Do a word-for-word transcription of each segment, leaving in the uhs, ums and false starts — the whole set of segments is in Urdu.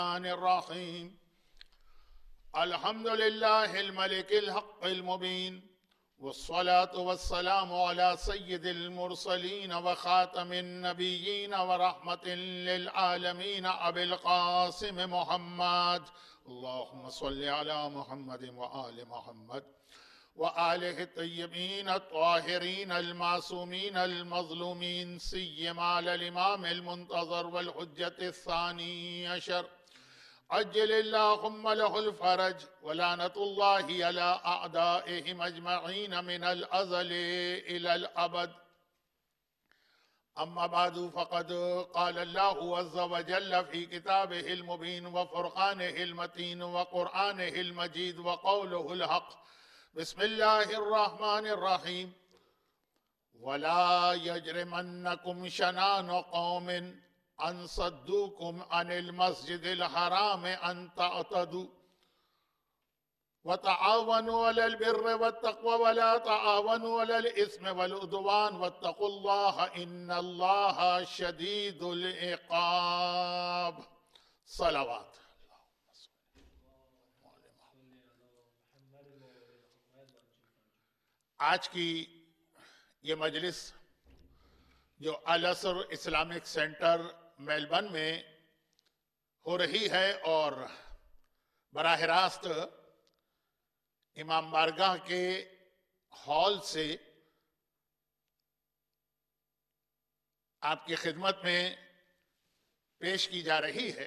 الرحيم الحمد لله الملك الحق المبين والصلاة والسلام على سيد المرسلين وخاتم النبيين ورحمة للعالمين أبي القاسم محمد اللهم صل على محمد وآل محمد وآله الطيبين الطاهرين المعصومين المظلومين سيما على الإمام المنتظر والحجة الثاني عشر عجل اللهم له الفرج ولعنة الله على أعدائهم أجمعين من الأزل إلى الأبد أما بعد فقد قال الله عز وجل في كتابه المبين وفرقانه المتين وقرآنه المجيد وقوله الحق بسم الله الرحمن الرحيم ولا يجرمنكم شنان قوم أن صدوكم عن المسجد الحرام أن تعتدوا وتعاونوا على البر والتقوى ولا تعاونوا على الإثم والعدوان واتقوا الله إن الله شديد العقاب صلوات. آج کی یہ مجلس جو الاسر اسلامک سینٹر میلبرن میں ہو رہی ہے اور براہ راست امام بارگاہ کے ہال سے آپ کی خدمت میں پیش کی جا رہی ہے.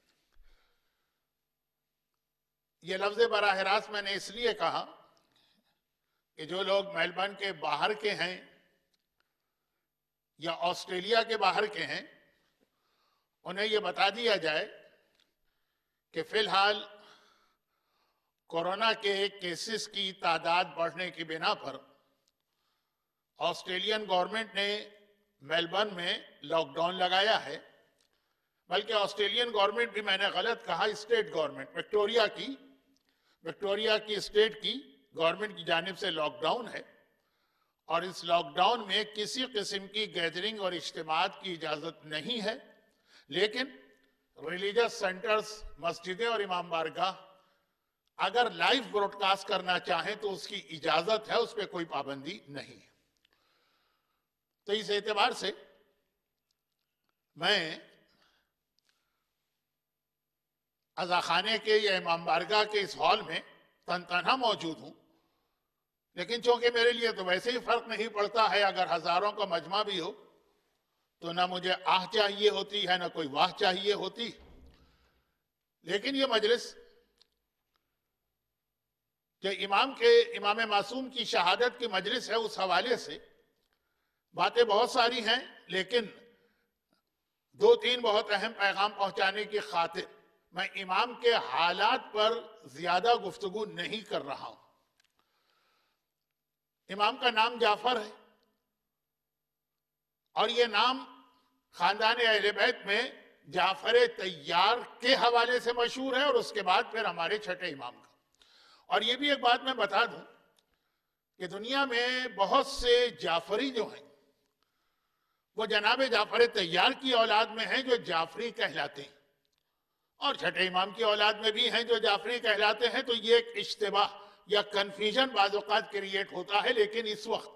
یہ لفظ براہ راست میں نے اس لیے کہا کہ جو لوگ میلبرن کے باہر کے ہیں یا آسٹریلیا کے باہر کے ہیں انہیں یہ بتا دیا جائے کہ فی الحال کورونا کے کیسز کی تعداد بڑھنے کی بنا پر آسٹریلین گورنمنٹ نے میلبرن میں لاک ڈاؤن لگایا ہے. بلکہ آسٹریلین گورنمنٹ بھی میں نے غلط کہا اسٹیٹ گورنمنٹ وکٹوریا کی وکٹوریا کی اسٹیٹ کی گورنمنٹ کی جانب سے لاک ڈاؤن ہے اور اس لاک ڈاؤن میں کسی قسم کی گیدرنگ اور اجتماعات کی اجازت نہیں ہے. لیکن ریلیجس سینٹرز مسجدیں اور امام بارگاہ اگر لائیو براڈ کاسٹ کرنا چاہیں تو اس کی اجازت ہے, اس پہ کوئی پابندی نہیں ہے. تو اس اعتبار سے میں عزاخانے کے یا امام بارگاہ کے اس ہال میں تن تنہا موجود ہوں. لیکن چونکہ میرے لیے تو ویسے ہی فرق نہیں پڑتا ہے اگر ہزاروں کا مجمع بھی ہو تو نہ مجھے آہ چاہیے ہوتی ہے نہ کوئی واہ چاہیے ہوتی. لیکن یہ مجلس جو امام کے امام معصوم کی شہادت کی مجلس ہے اس حوالے سے باتیں بہت ساری ہیں, لیکن دو تین بہت اہم پیغام پہنچانے کی خاطر میں امام کے حالات پر زیادہ گفتگو نہیں کر رہا ہوں. امام کا نام جعفر ہے اور یہ نام خاندان اہل بیت میں جعفر طیار کے حوالے سے مشہور ہے اور اس کے بعد پھر ہمارے چھٹے امام کا. اور یہ بھی ایک بات میں بتا دوں کہ دنیا میں بہت سے جعفری جو ہیں وہ جناب جعفر طیار کی اولاد میں ہیں جو جعفری کہلاتے ہیں, اور چھٹے امام کی اولاد میں بھی ہیں جو جعفری کہلاتے ہیں. تو یہ ایک اشتباہ یا کنفیوژن بعض اوقات کریٹ ہوتا ہے, لیکن اس وقت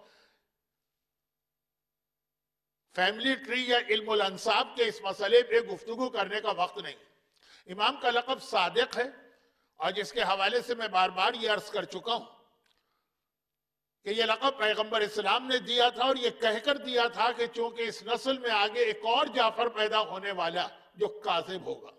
فیملی ٹری یا علم الانساب کے اس مسئلے پہ گفتگو کرنے کا وقت نہیں. امام کا لقب صادق ہے اور جس کے حوالے سے میں بار بار یہ عرض کر چکا ہوں کہ یہ لقب پیغمبر اسلام نے دیا تھا اور یہ کہہ کر دیا تھا کہ چونکہ اس نسل میں آگے ایک اور جعفر پیدا ہونے والا جو کاذب ہوگا.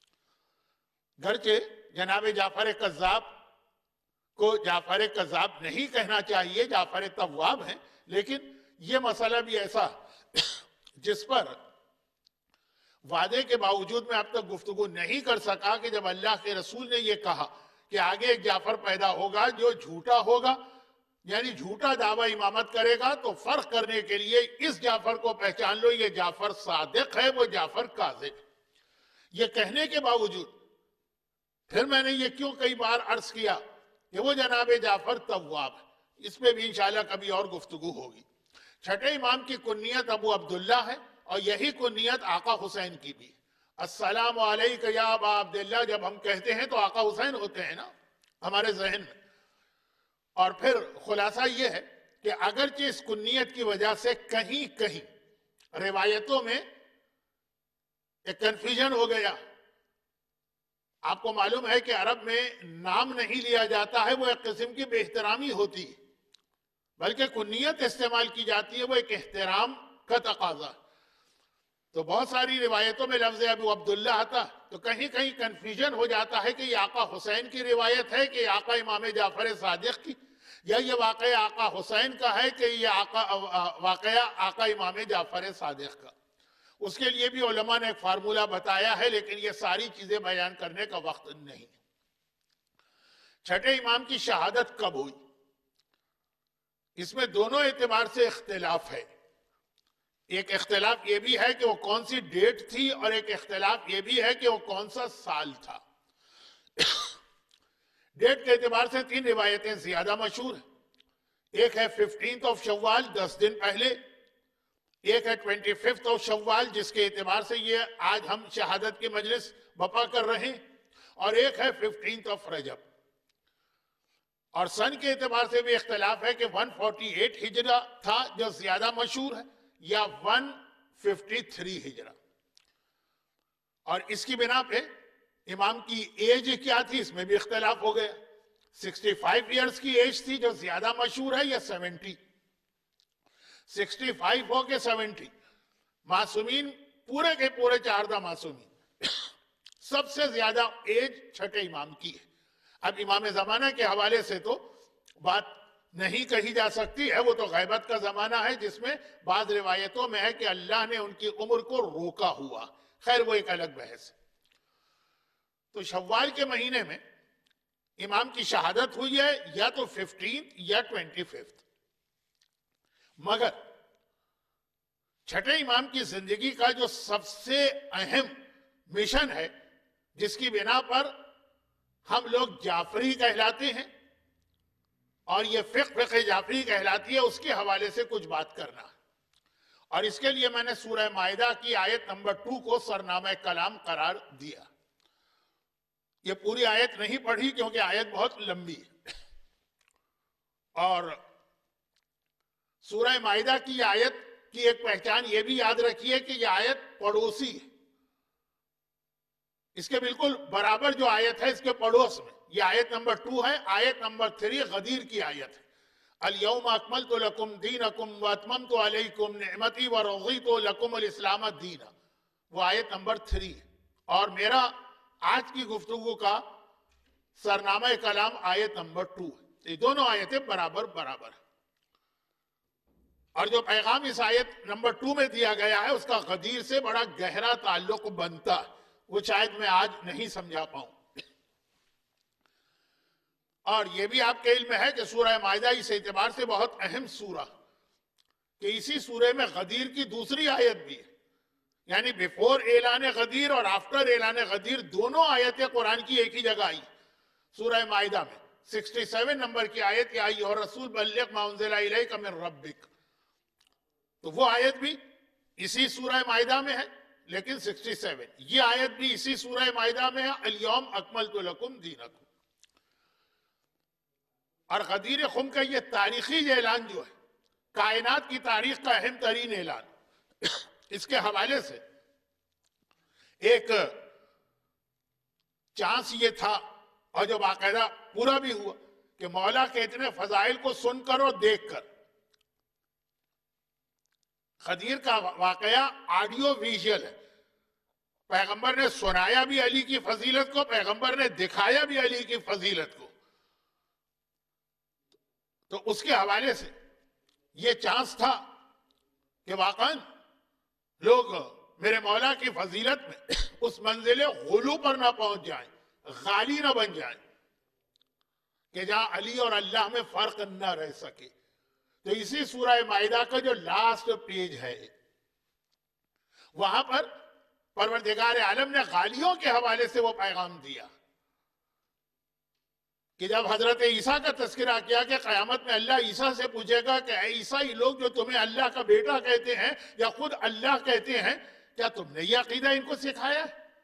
گرچہ جناب جعفر کذاب کو جعفر کذاب نہیں کہنا چاہیے, جعفر تواب ہیں, لیکن یہ مسئلہ بھی ایسا جس پر وعدے کے باوجود میں اب تک گفتگو نہیں کر سکا کہ جب اللہ کے رسول نے یہ کہا کہ آگے ایک جعفر پیدا ہوگا جو جھوٹا ہوگا یعنی جھوٹا دعویٰ امامت کرے گا, تو فرق کرنے کے لیے اس جعفر کو پہچان لو یہ جعفر صادق ہے وہ جعفر کاذب. یہ کہنے کے باوجود پھر میں نے یہ کیوں کئی بار عرض کیا کہ وہ جناب جعفر تواب ہے. اس میں بھی انشاءاللہ کبھی اور گفتگو ہوگی. چھٹے امام کی کنیت ابو عبداللہ ہے اور یہی کنیت آقا حسین کی بھی. السلام علیک یا ابا عبداللہ جب ہم کہتے ہیں تو آقا حسین ہوتے ہیں نا ہمارے ذہن میں. اور پھر خلاصہ یہ ہے کہ اگرچہ اس کنیت کی وجہ سے کہیں کہیں روایتوں میں ایک کنفیوژن ہو گیا. آپ کو معلوم ہے کہ عرب میں نام نہیں لیا جاتا ہے، وہ ایک قسم کی بے احترامی ہوتی ہے، بلکہ کنیت استعمال کی جاتی ہے، وہ ایک احترام کا تقاضا. تو بہت ساری روایتوں میں لفظ ابو عبداللہ آتا تو کہیں کہیں کنفیوژن ہو جاتا ہے کہ یہ آقا حسین کی روایت ہے کہ آقا امام جعفر صادق کی، یا یہ واقعہ آقا حسین کا ہے کہ یہ آقا واقعہ آقا امام جعفر صادق کا. اس کے لیے بھی علماء نے ایک فارمولہ بتایا ہے، لیکن یہ ساری چیزیں بیان کرنے کا وقت نہیں. چھٹے امام کی شہادت کب ہوئی؟ اس میں دونوں اعتبار سے اختلاف ہے. ایک اختلاف یہ بھی ہے کہ وہ کون سی ڈیٹ تھی، اور ایک اختلاف یہ بھی ہے کہ وہ کون سا سال تھا. ڈیٹ کے اعتبار سے تین روایتیں زیادہ مشہور ہیں. ایک ہے ففٹینتھ آف شوال، دس دن پہلے. ایک ہے ٹوینٹی ففتھ آف شوال، جس کے اعتبار سے یہ آج ہم شہادت کی مجلس بپا کر رہے ہیں. اور ایک ہے ففٹینتھ آف رجب. اور سن کے اعتبار سے بھی اختلاف ہے کہ ون فورٹی ایٹ ہجرہ تھا جو زیادہ مشہور ہے، یا ون ففٹی تھری ہجرہ. اور اس کی بنا پہ امام کی ایج کیا تھی، اس میں بھی اختلاف ہو گیا. سکسٹی فائیو ایئرز کی ایج تھی جو زیادہ مشہور ہے، یا سیونٹی. سکسٹی فائیو ہو کے سیونٹی. معصومین پورے کے پورے چاردہ معصومین سب سے زیادہ ایج چھٹے امام کی ہے. اب امام زمانہ کے حوالے سے تو بات نہیں کہی جا سکتی ہے، وہ تو غیبت کا زمانہ ہے، جس میں بعض روایتوں میں ہے کہ اللہ نے ان کی عمر کو روکا ہوا. خیر وہ ایک الگ بحث ہے. تو شوال کے مہینے میں امام کی شہادت ہوئی ہے، یا تو ففٹین یا ٹوینٹی ففتھ. مگر چھٹے امام کی زندگی کا جو سب سے اہم مشن ہے، جس کی بنا پر ہم لوگ جعفری کہلاتے ہیں، اور یہ فقہ فقہ جعفری کہلاتی ہے، اس کے حوالے سے کچھ بات کرنا ہے. اور اس کے لیے میں نے سورہ مائدہ کی آیت نمبر ٹو کو سرنامہ کلام قرار دیا. یہ پوری آیت نہیں پڑھی کیونکہ آیت بہت لمبی ہے. اور سورہ مائدہ کی آیت کی ایک پہچان یہ بھی یاد رکھیے کہ یہ آیت پڑوسی ہے. اس کے بالکل برابر جو آیت ہے اس کے پڑوس میں یہ آیت نمبر ٹو ہے. آیت نمبر تھری غدیر کی آیت ہے. اليوم اکملت لکم دینکم واتممت علیکم نعمتی ورضیت لکم الاسلام دینا. وہ آیت نمبر تھری ہے. اور میرا آج کی گفتگو کا سرنامہ کلام آیت نمبر ٹو ہے. یہ دونوں آیتیں برابر برابر ہیں. اور جو پیغام اس آیت نمبر ٹو میں دیا گیا ہے اس کا غدیر سے بڑا گہرا تعلق بنتا ہے، وہ شاید میں آج نہیں سمجھا پاؤں. اور یہ بھی آپ کے علم ہے کہ سورہ مائدہ اس اعتبار سے بہت اہم سورہ کہ اسی سورہ میں غدیر کی دوسری آیت بھی ہے. یعنی بیفور اعلان غدیر اور آفٹر اعلان غدیر دونوں آیتیں قرآن کی ایک ہی جگہ آئی. سورہ مائدہ میں سکسٹی سیون نمبر کی آیت کہ آئی اور رسول بلغ ما انزل الیک من ربک. تو وہ آیت بھی اسی سورہ مائدہ میں ہے لیکن سکسٹی سیون. یہ آیت بھی اسی سورہ مائدہ میں ہے الیوم اکملت لکم دینکم. اور غدیر خم کا یہ تاریخی اعلان جو ہے کائنات کی تاریخ کا اہم ترین اعلان، اس کے حوالے سے ایک چانس یہ تھا اور جو باقاعدہ پورا بھی ہوا کہ مولا کے اتنے فضائل کو سن کر اور دیکھ کر غدیر کا واقعہ آڈیو ویژل ہے. پیغمبر نے سنایا بھی علی کی فضیلت کو، پیغمبر نے دکھایا بھی علی کی فضیلت کو. تو اس کے حوالے سے یہ چانس تھا کہ واقعاً لوگ میرے مولا کی فضیلت میں اس منزل غلو پر نہ پہنچ جائیں، غالی نہ بن جائیں کہ جہاں علی اور اللہ میں فرق نہ رہ سکے. تو اسی سورہ مائدہ کا جو لاسٹ پیج ہے وہاں پر پروردگار عالم نے غالیوں کے حوالے سے وہ پیغام دیا کہ جب حضرت عیسیٰ کا تذکرہ کیا کہ قیامت میں اللہ عیسیٰ سے پوچھے گا کہ اے عیسیٰ یہ لوگ جو تمہیں اللہ کا بیٹا کہتے ہیں یا خود اللہ کہتے ہیں، کیا تم نے یہ عقیدہ ان کو سکھایا ہے؟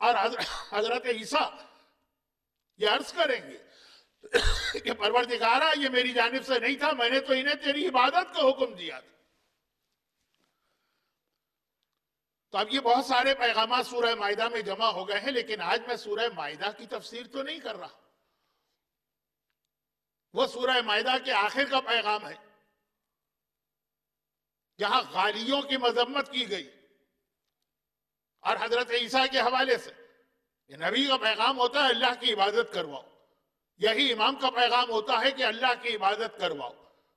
اور حضرت عیسیٰ یہ عرض کریں گے کہ پروردگارا یہ میری جانب سے نہیں تھا، میں نے تو انہیں تیری عبادت کا حکم دیا تھا۔ تو اب یہ بہت سارے پیغامات سورہ مائدہ میں جمع ہو گئے ہیں، لیکن آج میں سورہ مائدہ کی تفسیر تو نہیں کر رہا۔ وہ سورہ مائدہ کے آخر کا پیغام ہے جہاں غالیوں کی مذمت کی گئی، اور حضرت عیسیٰ کے حوالے سے یہ نبی کا پیغام ہوتا ہے اللہ کی عبادت کرواؤ، یہی امام کا پیغام ہوتا ہے کہ اللہ کی عبادت کرواؤ،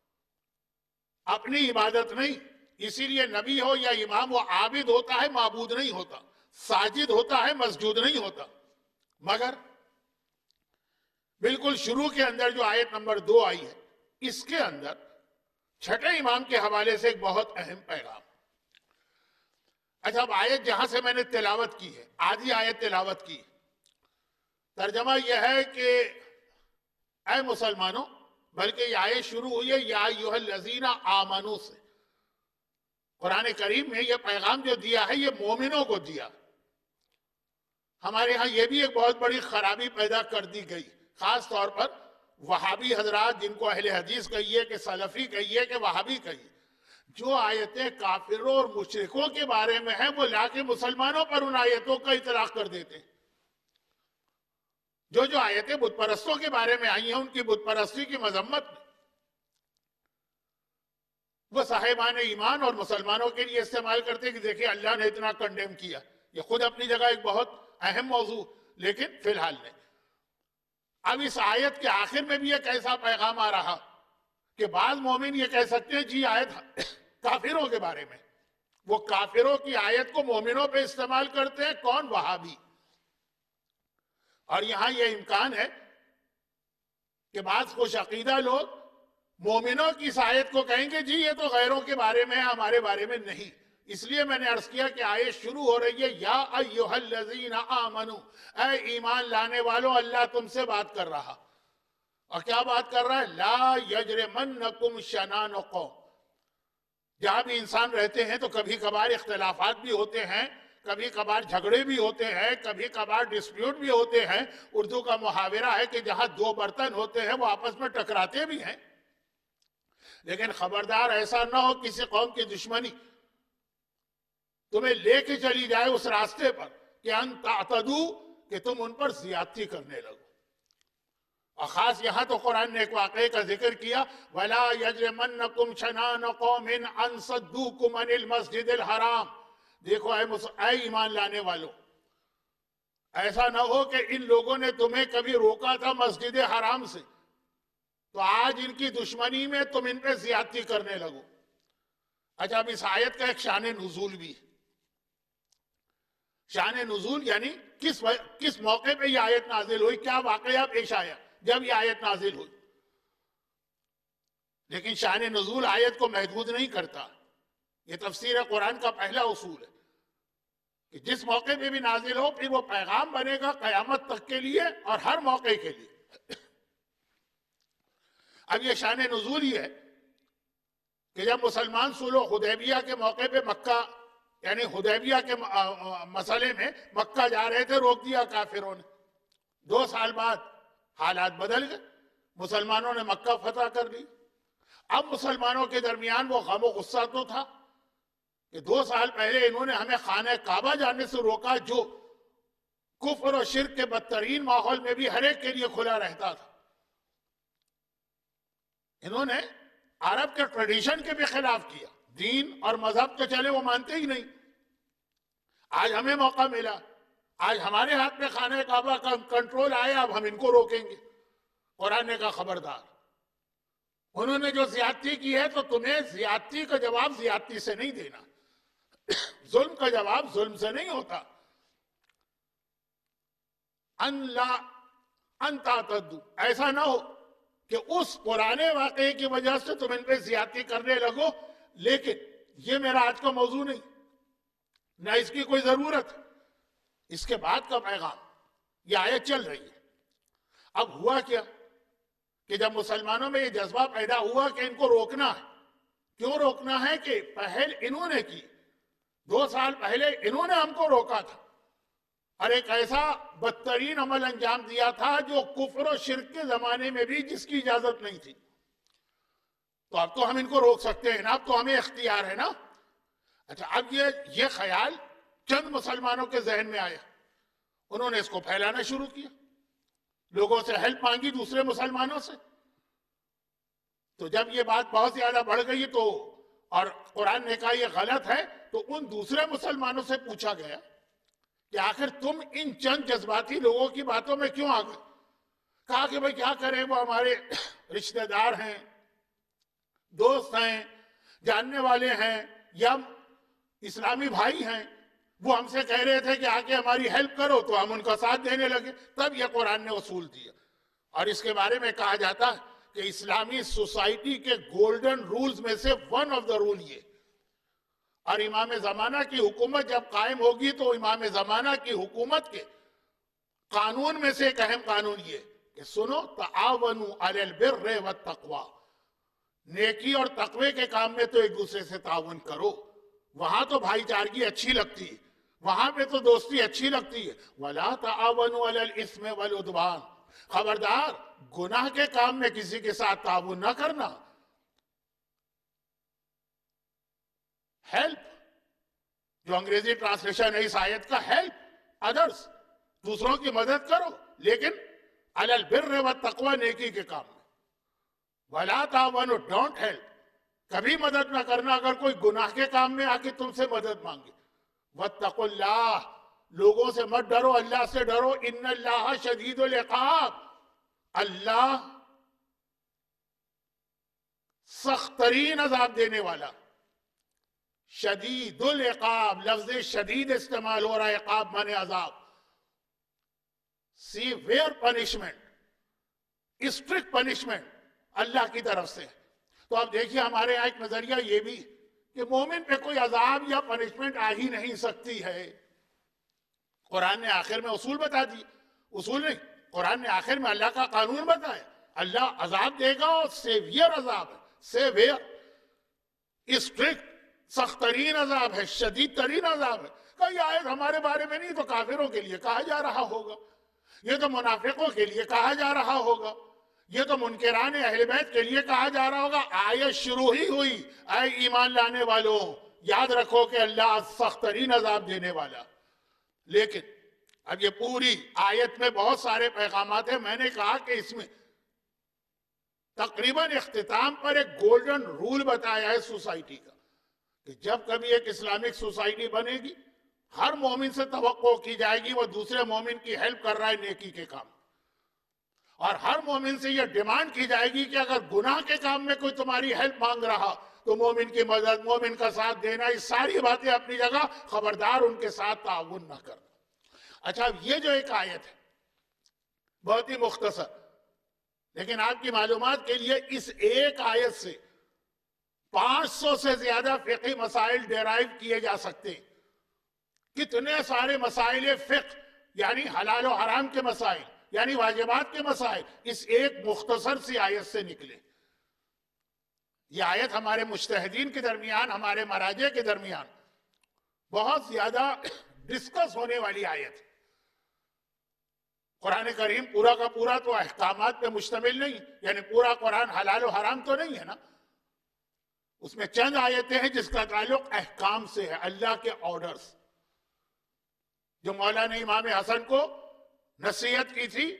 اپنی عبادت نہیں۔ اسی لیے نبی ہو یا امام وہ عابد ہوتا ہے، معبود نہیں ہوتا، ساجد ہوتا ہے، مسجود نہیں ہوتا۔ مگر بالکل شروع کے اندر جو آیت نمبر دو آئی ہے، اس کے اندر چھٹے امام کے حوالے سے ایک بہت اہم پیغام۔ اچھا، اب آیت جہاں سے میں نے تلاوت کی ہے، آدھی آیت تلاوت کی، ترجمہ یہ ہے کہ اے مسلمانوں، بلکہ یہ آیت شروع ہوئی ہے یا ایھا الذین آمنوا سے۔ قرآن کریم میں یہ پیغام جو دیا ہے یہ مومنوں کو دیا۔ ہمارے ہاں یہ بھی ایک بہت بڑی خرابی پیدا کر دی گئی، خاص طور پر وہابی حضرات، جن کو اہل حدیث کہیے کہ سلفی کہیے کہ وہابی کہیے، جو آیتیں کافروں اور مشرکوں کے بارے میں ہیں وہ لا کے مسلمانوں پر ان آیتوں کا اطلاق کر دیتے ہیں۔ جو جو آیتیں بت پرستوں کے بارے میں آئی ہیں، ان کی بت پرستی کی مذمت میں، وہ صاحبان ایمان اور مسلمانوں کے لیے استعمال کرتے کہ دیکھیں اللہ نے اتنا کنڈیم کیا۔ یہ خود اپنی جگہ ایک بہت اہم موضوع، لیکن فی الحال نہیں۔ اب اس آیت کے آخر میں بھی ایک ایسا پیغام آ رہا کہ بعض مومن یہ کہہ سکتے ہیں جی آیت کافروں کے بارے میں، وہ کافروں کی آیت کو مومنوں پہ استعمال کرتے ہیں، کون؟ وہابی۔ اور یہاں یہ امکان ہے کہ بعض خوش عقیدہ لوگ مومنوں کی اس آیت کو کہیں گے جی یہ تو غیروں کے بارے میں ہے، ہمارے بارے میں نہیں۔ اس لیے میں نے عرض کیا کہ آیت شروع ہو رہی ہے یا ایھا الذین آمنوا، اے ایمان لانے والوں، اللہ تم سے بات کر رہا۔ اور کیا بات کر رہا ہے؟ لا یجرمنکم شنآن قوم۔ جہاں بھی انسان رہتے ہیں تو کبھی کبھار اختلافات بھی ہوتے ہیں، کبھی کبھار جھگڑے بھی ہوتے ہیں، کبھی کبھار ڈسپیوٹ بھی ہوتے ہیں۔ اردو کا محاورہ ہے کہ جہاں دو برتن ہوتے ہیں وہ آپس میں ٹکراتے بھی ہیں، لیکن خبردار ایسا نہ ہو کسی قوم کی دشمنی تمہیں لے کے چلی جائے اس راستے پر کہ ان تعتدوا، کہ تم ان پر زیادتی کرنے لگو۔ اور خاص یہاں تو قرآن نے ایک واقعے کا ذکر کیا، وَلَا يَجْرِمَنَّكُمْ شَنَآنُ قَوْمٍ أَن صَدُّوكُمْ عَنِ الْمَسْجِدِ الْحَرَامِ۔ دیکھو اے, اے ایمان لانے والوں، ایسا نہ ہو کہ ان لوگوں نے تمہیں کبھی روکا تھا مسجد حرام سے تو آج ان کی دشمنی میں تم ان پہ زیادتی کرنے لگو۔ اچھا، اب اس آیت کا ایک شان نزول بھی ہے۔ شان نزول یعنی کس کس موقع پہ یہ آیت نازل ہوئی، کیا واقعہ پیش آیا جب یہ آیت نازل ہوئی۔ لیکن شان نزول آیت کو محدود نہیں کرتا۔ یہ تفسیر قرآن کا پہلا اصول ہے کہ جس موقع پہ بھی نازل ہو پھر وہ پیغام بنے گا قیامت تک کے لیے اور ہر موقع کے لیے۔ اب یہ شان نزول ہی ہے کہ جب مسلمان صلح حدیبیہ کے موقع پہ مکہ یعنی حدیبیہ کے مسئلے میں مکہ جا رہے تھے، روک دیا کافروں نے۔ دو سال بعد حالات بدل گئے، مسلمانوں نے مکہ فتح کر لی۔ اب مسلمانوں کے درمیان وہ غم و غصہ تو تھا کہ دو سال پہلے انہوں نے ہمیں خانہ کعبہ جانے سے روکا، جو کفر و شرک کے بدترین ماحول میں بھی ہر ایک کے لیے کھلا رہتا تھا۔ انہوں نے عرب کے ٹریڈیشن کے بھی خلاف کیا، دین اور مذہب تو چلے وہ مانتے ہی نہیں۔ آج ہمیں موقع ملا، آج ہمارے ہاتھ میں خانہ کعبہ کا کنٹرول آیا، اب ہم ان کو روکیں گے۔ قرآن نے کہا خبردار، انہوں نے جو زیادتی کی ہے تو تمہیں زیادتی کا جواب زیادتی سے نہیں دینا، ظلم کا جواب ظلم سے نہیں ہوتا۔ ان لا ان تعتدوا، ایسا نہ ہو کہ اس پرانے واقعے کی وجہ سے تم ان پہ زیادتی کرنے لگو، لیکن یہ میرا آج کا موضوع نہیں، نہ اس کی کوئی ضرورت۔ اس کے بعد کا پیغام، یہ آیت چل رہی ہے۔ اب ہوا کیا کہ جب مسلمانوں میں یہ جذبہ پیدا ہوا کہ ان کو روکنا ہے، کیوں روکنا ہے کہ پہل انہوں نے کی، دو سال پہلے انہوں نے ہم کو روکا تھا، اور ایک ایسا بدترین عمل انجام دیا تھا جو کفر و شرک کے زمانے میں بھی جس کی اجازت نہیں تھی. تو اب تو ہم ان کو روک سکتے ہیں نا, اب تو ہمیں اختیار ہے نا. اچھا, اب یہ یہ خیال چند مسلمانوں کے ذہن میں آیا, انہوں نے اس کو پھیلانا شروع کیا, لوگوں سے ہیلپ مانگی دوسرے مسلمانوں سے. تو جب یہ بات بہت زیادہ بڑھ گئی تو اور قرآن نے کہا یہ غلط ہے, تو ان دوسرے مسلمانوں سے پوچھا گیا کہ آخر تم ان چند جذباتی لوگوں کی باتوں میں کیوں آ گئے؟ کہا کہ بھئی کیا کریں, وہ ہمارے رشتہ دار ہیں, دوست ہیں, جاننے والے ہیں, یا اسلامی بھائی ہیں, وہ ہم سے کہہ رہے تھے کہ آ کے ہماری ہیلپ کرو, تو ہم ان کا ساتھ دینے لگے. تب یہ قرآن نے اصول دیا, اور اس کے بارے میں کہا جاتا ہے کہ اسلامی سوسائٹی کے گولڈن رولز میں سے ون آف دا رول یہ. اور امام زمانہ کی حکومت جب قائم ہوگی تو امام زمانہ کی حکومت کے قانون میں سے ایک اہم قانون یہ کہ سنو, تعاونوا علی البر والتقوی, نیکی اور تقوی کے کام میں تو ایک دوسرے سے تعاون کرو. وہاں تو بھائی چارگی اچھی لگتی ہے, وہاں پہ تو دوستی اچھی لگتی ہے. وَلَا تَعَاوَنُوا عَلَى الْإِثْمِ وَالْعُدْوَانِ, خبردار گناہ کے کام میں کسی کے ساتھ تعاون نہ کرنا. ہیلپ, جو انگریزی ٹرانسلیشن ہے اس آیت کا, ہیلپ ادرس, دوسروں کی مدد کرو, لیکن علی البر والتقوی, نیکی کے کام میں. وَلَا تَعَاوَنُوا, ڈونٹ ہیلپ, کبھی مدد نہ کرنا اگر کوئی گناہ کے کام میں آ کے تم سے مدد مانگے. وَاتَّقُوا اللَّهَ, لوگوں سے مت ڈرو, اللہ سے ڈرو. اِنَّ اللَّهَ شَدِيدُ الْعِقَابِ, اللہ سخت ترین عذاب دینے والا. شدید العقاب, لفظ شدید استعمال ہو رہا ہے, عقاب مانے عذاب. سیویئر پنشمنٹ, اسٹرکٹ پنشمنٹ اللہ کی طرف سے. تو اب دیکھیے ہمارے یہاں ایک نظریہ یہ بھی کہ مومن پہ کوئی عذاب یا پنشمنٹ آ ہی نہیں سکتی ہے. قرآن نے آخر میں اصول بتا دی, اصول نہیں, قرآن نے آخر میں اللہ کا قانون بتایا. اللہ عذاب دے گا, اور سیویئر عذاب ہے, سیویئر, اسٹرکٹ, سخت ترین عذاب ہے, شدید ترین عذاب ہے. کہ یہ آیت ہمارے بارے میں نہیں, تو کافروں کے لیے کہا جا رہا ہوگا, یہ تو منافقوں کے لیے کہا جا رہا ہوگا, یہ تو منکران اہل بیت کے لیے کہا جا رہا ہوگا. آیت شروع ہی ہوئی, اے ایمان لانے والوں یاد رکھو کہ اللہ سخت ترین عذاب دینے والا. لیکن اب یہ پوری آیت میں بہت سارے پیغامات ہیں. میں نے کہا کہ اس میں تقریباً اختتام پر ایک گولڈن رول بتایا ہے سوسائٹی کا, کہ جب کبھی ایک اسلامک سوسائٹی بنے گی, ہر مومن سے توقع کی جائے گی وہ دوسرے مومن کی ہیلپ کر رہا ہے نیکی کے کام, اور ہر مومن سے یہ ڈیمانڈ کی جائے گی کہ اگر گناہ کے کام میں کوئی تمہاری ہیلپ مانگ رہا تو مومن کی مدد, مومن کا ساتھ دینا, یہ ساری باتیں اپنی جگہ, خبردار ان کے ساتھ تعاون نہ کرنا. اچھا, یہ جو ایک آیت ہے بہت ہی مختصر, لیکن آپ کی معلومات کے لیے اس ایک آیت سے پانچ سو سے زیادہ فقہی مسائل ڈیرائیو کیے جا سکتے ہیں. کتنے سارے مسائل فقہ, یعنی حلال و حرام کے مسائل, یعنی واجبات کے مسائل, اس ایک مختصر سی آیت سے نکلے. یہ آیت ہمارے مجتہدین کے درمیان, ہمارے مراجع کے درمیان بہت زیادہ ڈسکس ہونے والی آیت. قرآن کریم پورا کا پورا تو احکامات پہ مشتمل نہیں, یعنی پورا قرآن حلال و حرام تو نہیں ہے نا. اس میں چند آیتیں ہیں جس کا تعلق احکام سے ہے, اللہ کے آرڈرز, جو مولانا امام حسن کو نصیحت کی تھی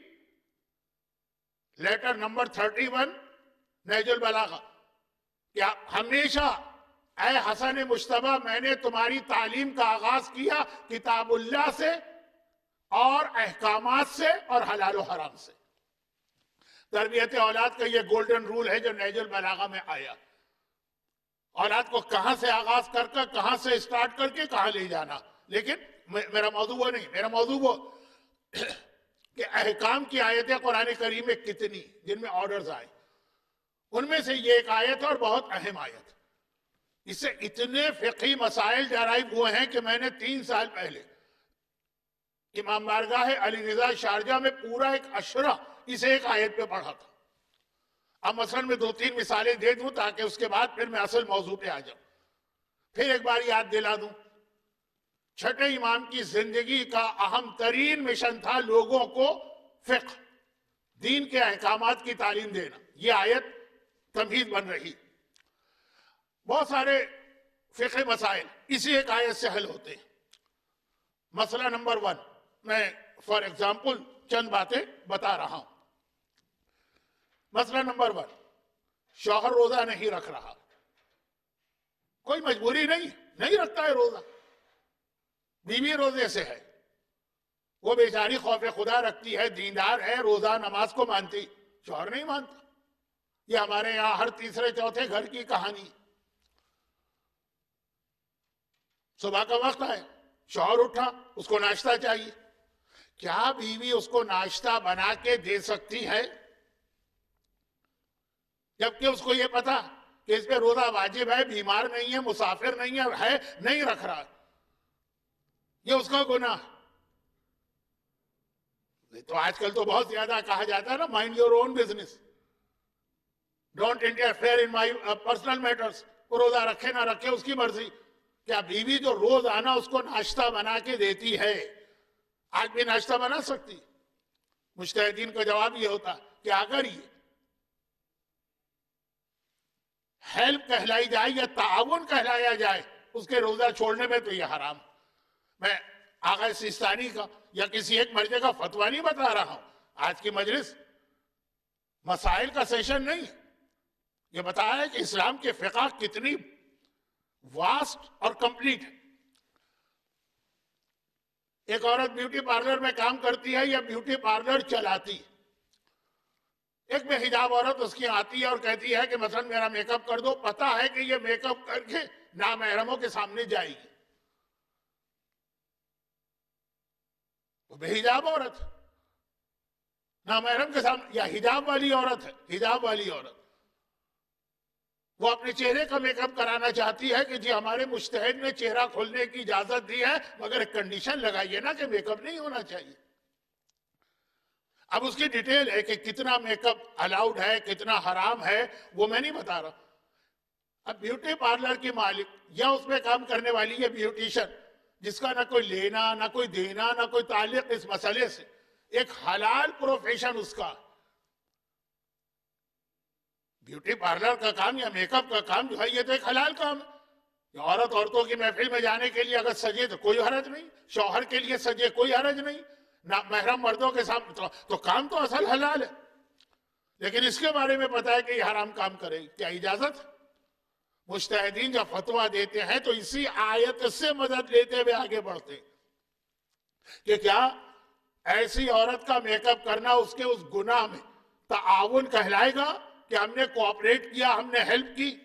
لیٹر نمبر تھرٹی ون نہج البلاغہ, کیا ہمیشہ اے حسن مجتبیٰ میں نے تمہاری تعلیم کا آغاز کیا کتاب اللہ سے اور احکامات سے اور حلال و حرام سے. تربیت اولاد کا یہ گولڈن رول ہے جو نہج البلاغہ میں آیا. اولاد کو کہاں سے آغاز کر کر, کہاں سے اسٹارٹ کر کے کہاں لے جانا. لیکن میرا موضوع وہ نہیں, میرا موضوع وہ کہ احکام کی آیتیں قرآن کریم میں کتنی جن میں آرڈرز آئے, ان میں سے یہ ایک آیت اور بہت اہم آیت. اس سے اتنے فقہی مسائل ڈرائیو ہوئے ہیں کہ میں نے تین سال پہلے امام بارگاہ علی رضا شارجہ میں پورا ایک اشرہ اس ایک آیت پہ پڑھا تھا. اب مثلا میں دو تین مثالیں دے دوں تاکہ اس کے بعد پھر میں اصل موضوع پہ آ جاؤں. پھر ایک بار یاد دلا دوں چھٹے امام کی زندگی کا اہم ترین مشن تھا لوگوں کو فقہ، دین کے احکامات کی تعلیم دینا. یہ آیت تمہید بن رہی. بہت سارے فقہ مسائل اسی ایک آیت سے حل ہوتے ہیں. مسئلہ نمبر ون، میں فار ایگزامپل چند باتیں بتا رہا ہوں. مسئلہ نمبر ون، شوہر روزہ نہیں رکھ رہا، کوئی مجبوری نہیں، نہیں رکھتا ہے روزہ، بیوی روزے سے ہے، وہ بیچاری خوف خدا رکھتی ہے، دیندار ہے، روزہ نماز کو مانتی، شوہر نہیں مانتا. یہ ہمارے یہاں ہر تیسرے چوتھے گھر کی کہانی. صبح کا وقت ہے، شوہر اٹھا، اس کو ناشتہ چاہیے. کیا بیوی اس کو ناشتہ بنا کے دے سکتی ہے جبکہ اس کو یہ پتا کہ اس پہ روزہ واجب ہے، بیمار نہیں ہے، مسافر نہیں ہے، ہے نہیں رکھ رہا؟ یہ اس کا گناہ. تو آج کل تو بہت زیادہ کہا جاتا ہے نا، mind your own business, don't interfere in my personal matters. وہ روزہ رکھے نہ رکھے اس کی مرضی. کیا بیوی جو روز آنا اس کو ناشتہ بنا کے دیتی ہے آج بھی ناشتہ بنا سکتی؟ مجتہدین کا جواب یہ ہوتا کہ اگر یہ ہیلپ کہلائی جائے یا تعاون کہلایا جائے اس کے روزہ چھوڑنے میں تو یہ حرام. میں آغا سیستانی کا یا کسی ایک مرجع کا فتویٰ نہیں بتا رہا ہوں. آج کی مجلس مسائل کا سیشن نہیں، یہ بتایا ہے کہ اسلام کے فقہ کتنی واسٹ اور کمپلیٹ ہے. ایک عورت بیوٹی پارلر میں کام کرتی ہے یا بیوٹی پارلر چلاتی، ایک بے حجاب عورت اس کی آتی ہے اور کہتی ہے کہ مثلا میرا میک اپ کر دو، پتا ہے کہ یہ میک اپ کر کے نامحرموں کے سامنے جائے گی. وہ بے حجاب عورت نامحرم کے سامنے، یا حجاب والی عورت ہے، حجاب والی عورت وہ اپنے چہرے کا میک اپ کرانا چاہتی ہے کہ جی ہمارے مجتہد نے چہرہ کھولنے کی اجازت دی ہے مگر ایک کنڈیشن لگائیے نا کہ میک اپ نہیں ہونا چاہیے. اب اس کی ڈیٹیل ہے کہ کتنا میک اپ الاؤڈ ہے، کتنا حرام ہے، وہ میں نہیں بتا رہا. اب بیوٹی پارلر کی مالک یا اس میں کام کرنے والی یہ بیوٹیشن جس کا نہ کوئی لینا نہ کوئی دینا نہ کوئی تعلق اس مسئلے سے، ایک حلال پروفیشن اس کا، بیوٹی پارلر کا کام یا میک اپ کا کام جو ہے یہ تو ایک حلال کام ہے. عورت عورتوں کی محفل میں جانے کے لیے اگر سجے تو کوئی حرج نہیں، شوہر کے لیے سجے کوئی حرج نہیں، نہ محرم مردوں کے سامنے تو, تو کام تو اصل حلال ہے. لیکن اس کے بارے میں پتا ہے کہ یہ حرام کام کرے، کیا اجازت؟ مجتہدین جب فتویٰ دیتے ہیں تو اسی آیت سے مدد لیتے ہوئے آگے بڑھتے کہ کیا ایسی عورت کا میک اپ کرنا اس کے اس گناہ میں تعاون کہلائے گا کہ ہم نے کوآپریٹ کیا، ہم نے ہیلپ کی.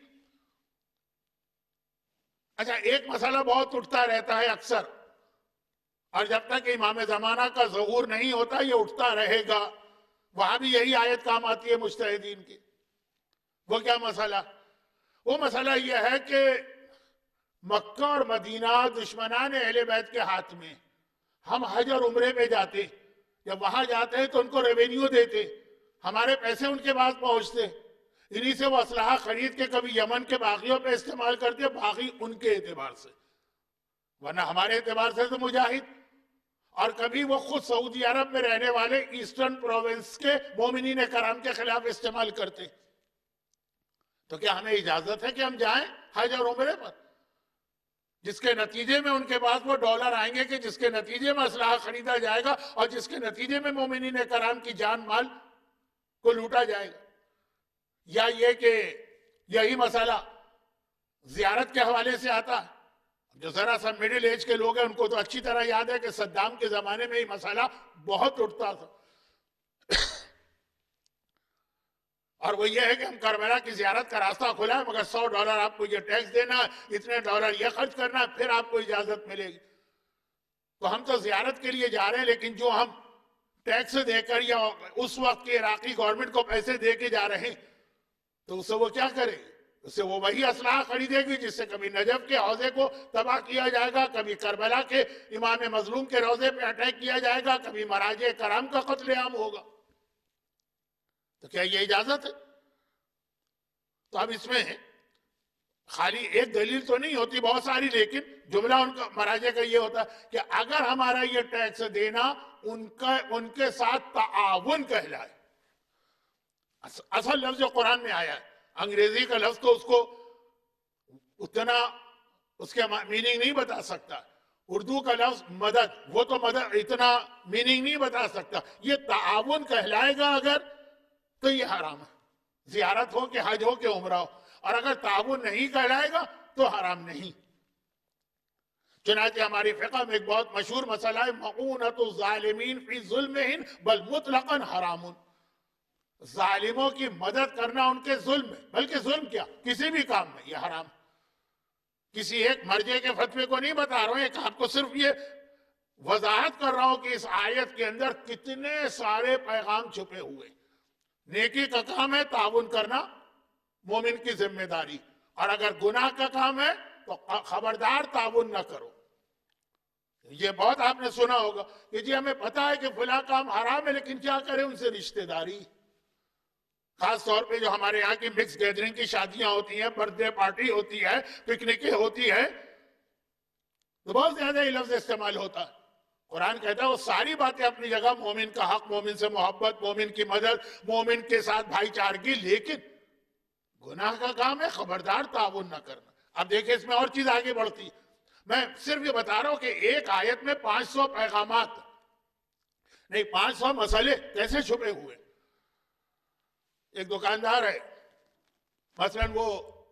اچھا، ایک مسئلہ بہت اٹھتا رہتا ہے اکثر، اور جب تک امام زمانہ کا ظہور نہیں ہوتا یہ اٹھتا رہے گا. وہاں بھی یہی آیت کام آتی ہے مجتہدین کی. وہ کیا مسئلہ؟ وہ مسئلہ یہ ہے کہ مکہ اور مدینہ دشمنان اہل بیت کے ہاتھ میں، ہم حج اور عمرے میں جاتے، جب وہاں جاتے ہیں تو ان کو ریونیو دیتے، ہمارے پیسے ان کے پاس پہنچتے، انہی سے وہ اسلحہ خرید کے کبھی یمن کے باغیوں پہ استعمال کرتے، باغی ان کے اعتبار سے، ورنہ ہمارے اعتبار سے تو مجاہد. اور کبھی وہ خود سعودی عرب میں رہنے والے ایسٹرن پروونس کے مومنین کرام کے خلاف استعمال کرتے. تو کیا ہمیں اجازت ہے کہ ہم جائیں حج اور عمرے پر جس کے نتیجے میں ان کے پاس وہ ڈالر آئیں گے کہ جس کے نتیجے میں اسلحہ خریدا جائے گا اور جس کے نتیجے میں مومنین کرام کی جان مال کو لوٹا جائے گا؟ یا یہ کہ یہی مسئلہ زیارت کے حوالے سے آتا ہے. جو ذرا سا میڈل ایج کے لوگ ہیں ان کو تو اچھی طرح یاد ہے کہ صدام کے زمانے میں یہ مسئلہ بہت اٹھتا تھا، اور وہ یہ ہے کہ ہم کربلا کی زیارت کا راستہ کھلا ہے مگر سو ڈالر آپ کو یہ ٹیکس دینا، اتنے ڈالر یہ خرچ کرنا، پھر آپ کو اجازت ملے گی. تو ہم تو زیارت کے لیے جا رہے ہیں، لیکن جو ہم ٹیکس دے کر یا اس وقت کے عراقی گورنمنٹ کو پیسے دے کے جا رہے ہیں تو اس سے وہ کیا کرے گی؟ اس سے وہ وہی اسلحہ خریدے گی جس سے کبھی نجف کے حوضے کو تباہ کیا جائے گا، کبھی کربلا کے امام مظلوم کے روضے پہ اٹیک کیا جائے گا، کبھی مراجع کرام کا قتل عام ہوگا. تو کیا یہ اجازت ہے؟ تو اب اس میں خالی ایک دلیل تو نہیں ہوتی، بہت ساری، لیکن جملہ ان کا مراجع کا یہ ہوتا ہے کہ اگر ہمارا یہ ٹیکس دینا ان کا ان کے ساتھ تعاون کہلائے. اصل لفظ جو قرآن میں آیا ہے، انگریزی کا لفظ تو اس کو اتنا اس کے میننگ نہیں بتا سکتا. اردو کا لفظ مدد، وہ تو مدد اتنا میننگ نہیں بتا سکتا. یہ تعاون کہلائے گا اگر تو یہ حرام ہے، زیارت ہو کہ حج ہو کہ عمرہ ہو. اور اگر تعاون نہیں کہلائے گا تو حرام نہیں. چنانچہ ہماری فقہ میں ایک بہت مشہور مسئلہ ہے، مؤونۃ الظالمین فی ظلمہم بل مطلقاً حرام. ظالموں کی مدد کرنا ان کے ظلم میں، بلکہ ظلم کیا کسی بھی کام میں، یہ حرام. کسی ایک مرجع کے فتوے کو نہیں بتا رہا ہوں، ایک آپ کو صرف یہ وضاحت کر رہا ہوں کہ اس آیت کے اندر کتنے سارے پیغام چھپے ہوئے. نیکی کا کام ہے تعاون کرنا، مومن کی ذمہ داری، اور اگر گناہ کا کام ہے تو خبردار تعاون نہ کرو. یہ بہت آپ نے سنا ہوگا کہ جی ہمیں پتا ہے کہ فلاں کام حرام ہے لیکن کیا کریں ان سے رشتہ داری. خاص طور پہ جو ہمارے یہاں کی مکس گیدرنگ کی شادیاں ہوتی ہیں، برتھ ڈے پارٹی ہوتی ہے، پکنکیں ہوتی ہے، تو بہت زیادہ یہ لفظ استعمال ہوتا ہے. قرآن کہتا ہے وہ ساری باتیں اپنی جگہ، مومن کا حق، مومن سے محبت، مومن کی مدد، مومن کے ساتھ بھائی چارگی، لیکن گناہ کا کام ہے خبردار تعاون نہ کرنا. اب دیکھیں اس میں اور چیز آگے بڑھتی ہے. میں صرف یہ بتا رہا ہوں کہ ایک آیت میں پانچ سو پیغامات نہیں، پانچ سو مسئلے کیسے چھپے ہوئے. ایک دکاندار ہے، مثلا وہ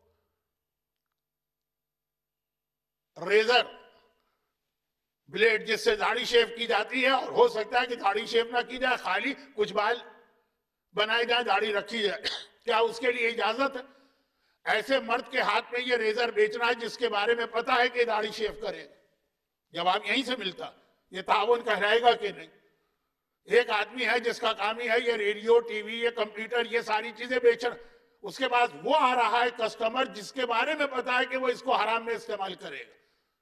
ریزر بلیڈ جس سے داڑھی شیو کی جاتی ہے، اور ہو سکتا ہے کہ داڑھی شیو نہ کی جائے، خالی کچھ بال بنائے جائے، داڑھی رکھی جائے، کیا اس کے لیے اجازت ہے؟ ایسے مرد کے ہاتھ میں یہ ریزر بیچنا ہے جس کے بارے میں پتا ہے کہ داڑھی شیو کرے گا. جواب یہیں سے ملتا، یہ تعاون کہلائے گا کہ نہیں. ایک آدمی ہے جس کا کام ہی ہے یہ ریڈیو، ٹی وی، یہ کمپیوٹر، یہ ساری چیزیں بیچنا، اس کے بعد وہ آ رہا ہے کسٹمر جس کے بارے میں پتا ہے کہ وہ اس کو حرام میں استعمال کرے گا.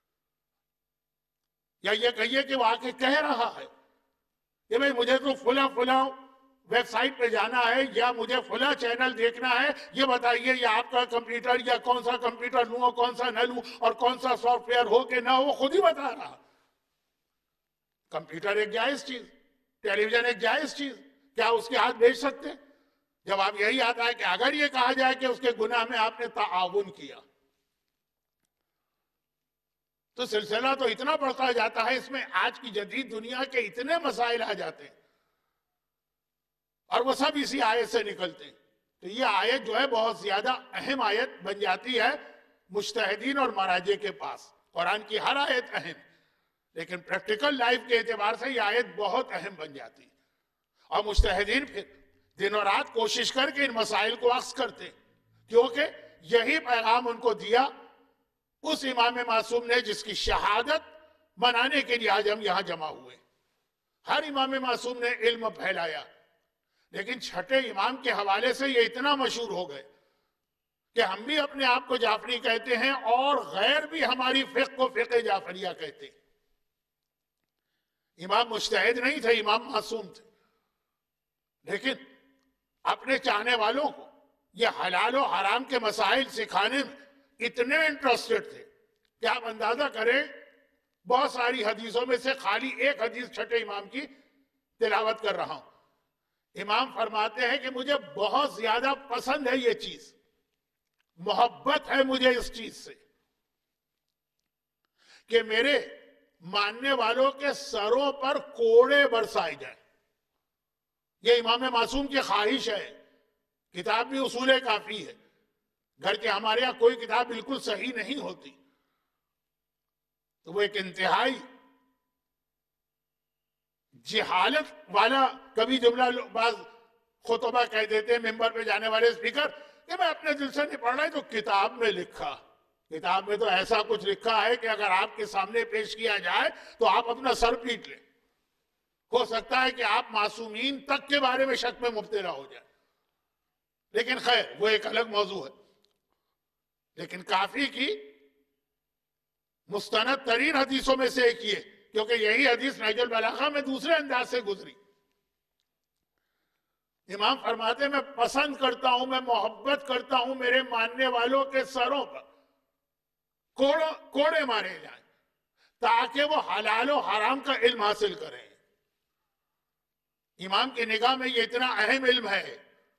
یا یہ کہیے کہ وہ آ کے کہہ رہا ہے کہ بھئی مجھے تو فلاں فلاں ویب سائٹ پہ جانا ہے، یا مجھے فلاں چینل دیکھنا ہے، یہ بتائیے یہ آپ کا کمپیوٹر، یا کون سا کمپیوٹر لوں اور کون سا نہ لوں، اور کون سا سافٹ ویئر ہو کہ نہ ہو، خود ہی بتا رہا. کمپیوٹر ایک جائز چیز، ٹیلی ویژن ایک جائز چیز، کیا اس کے ہاتھ بیچ سکتے ہیں؟ جواب یہی آتا ہے کہ اگر یہ کہا جائے کہ اس کے گناہ میں آپ نے تعاون کیا تو سلسلہ تو اتنا بڑھتا جاتا ہے. اس میں آج کی جدید دنیا کے اتنے مسائل آ جاتے ہیں اور وہ سب اسی آیت سے نکلتے ہیں. تو یہ آیت جو ہے بہت زیادہ اہم آیت بن جاتی ہے مجتہدین اور مراجع کے پاس. قرآن کی ہر آیت اہم، لیکن پریکٹیکل لائف کے اعتبار سے یہ آیت بہت اہم بن جاتی ہے. اور مجتہدین پھر دن و رات کوشش کر کے ان مسائل کو اخذ کرتے، کیونکہ یہی پیغام ان کو دیا اس امام معصوم نے جس کی شہادت منانے کے لیے آج ہم یہاں جمع ہوئے. ہر امام معصوم نے علم پھیلایا، لیکن چھٹے امام کے حوالے سے یہ اتنا مشہور ہو گئے کہ ہم بھی اپنے آپ کو جعفری کہتے ہیں، اور غیر بھی ہماری فقہ کو فقہ جعفریہ کہتے ہیں. امام مجتہد نہیں تھے، امام معصوم تھے، لیکن اپنے چاہنے والوں کو یہ حلال و حرام کے مسائل سکھانے میں اتنے انٹرسٹڈ تھے کہ آپ اندازہ کریں بہت ساری حدیثوں میں سے خالی ایک حدیث چھٹے امام کی تلاوت کر رہا ہوں. امام فرماتے ہیں کہ مجھے بہت زیادہ پسند ہے یہ چیز، محبت ہے مجھے اس چیز سے کہ میرے ماننے والوں کے سروں پر کوڑے برسائے جائیں. یہ امام معصوم کی خواہش ہے. کتاب بھی اصول کافی ہے، گھر کے ہمارے یہاں کوئی کتاب بالکل صحیح نہیں ہوتی، تو وہ ایک انتہائی جہالت والا کبھی جملہ بعض خطبہ کہہ دیتے ہیں ممبر پہ جانے والے اسپیکر کہ میں اپنے دل سے نہیں پڑھ رہا، تو کتاب میں لکھا. کتاب میں تو ایسا کچھ لکھا ہے کہ اگر آپ کے سامنے پیش کیا جائے تو آپ اپنا سر پیٹ لیں. ہو سکتا ہے کہ آپ معصومین تک کے بارے میں شک میں مبتلا ہو جائے، لیکن خیر وہ ایک الگ موضوع ہے. لیکن کافی کی مستند ترین حدیثوں میں سے ایک یہ، کیونکہ یہی حدیث نہج البلاغہ میں دوسرے انداز سے گزری. امام فرماتے ہیں میں پسند کرتا ہوں، میں محبت کرتا ہوں میرے ماننے والوں کے سروں پر کوڑوں کوڑے مارے جائیں تاکہ وہ حلال و حرام کا علم حاصل کریں. امام کی نگاہ میں یہ اتنا اہم علم ہے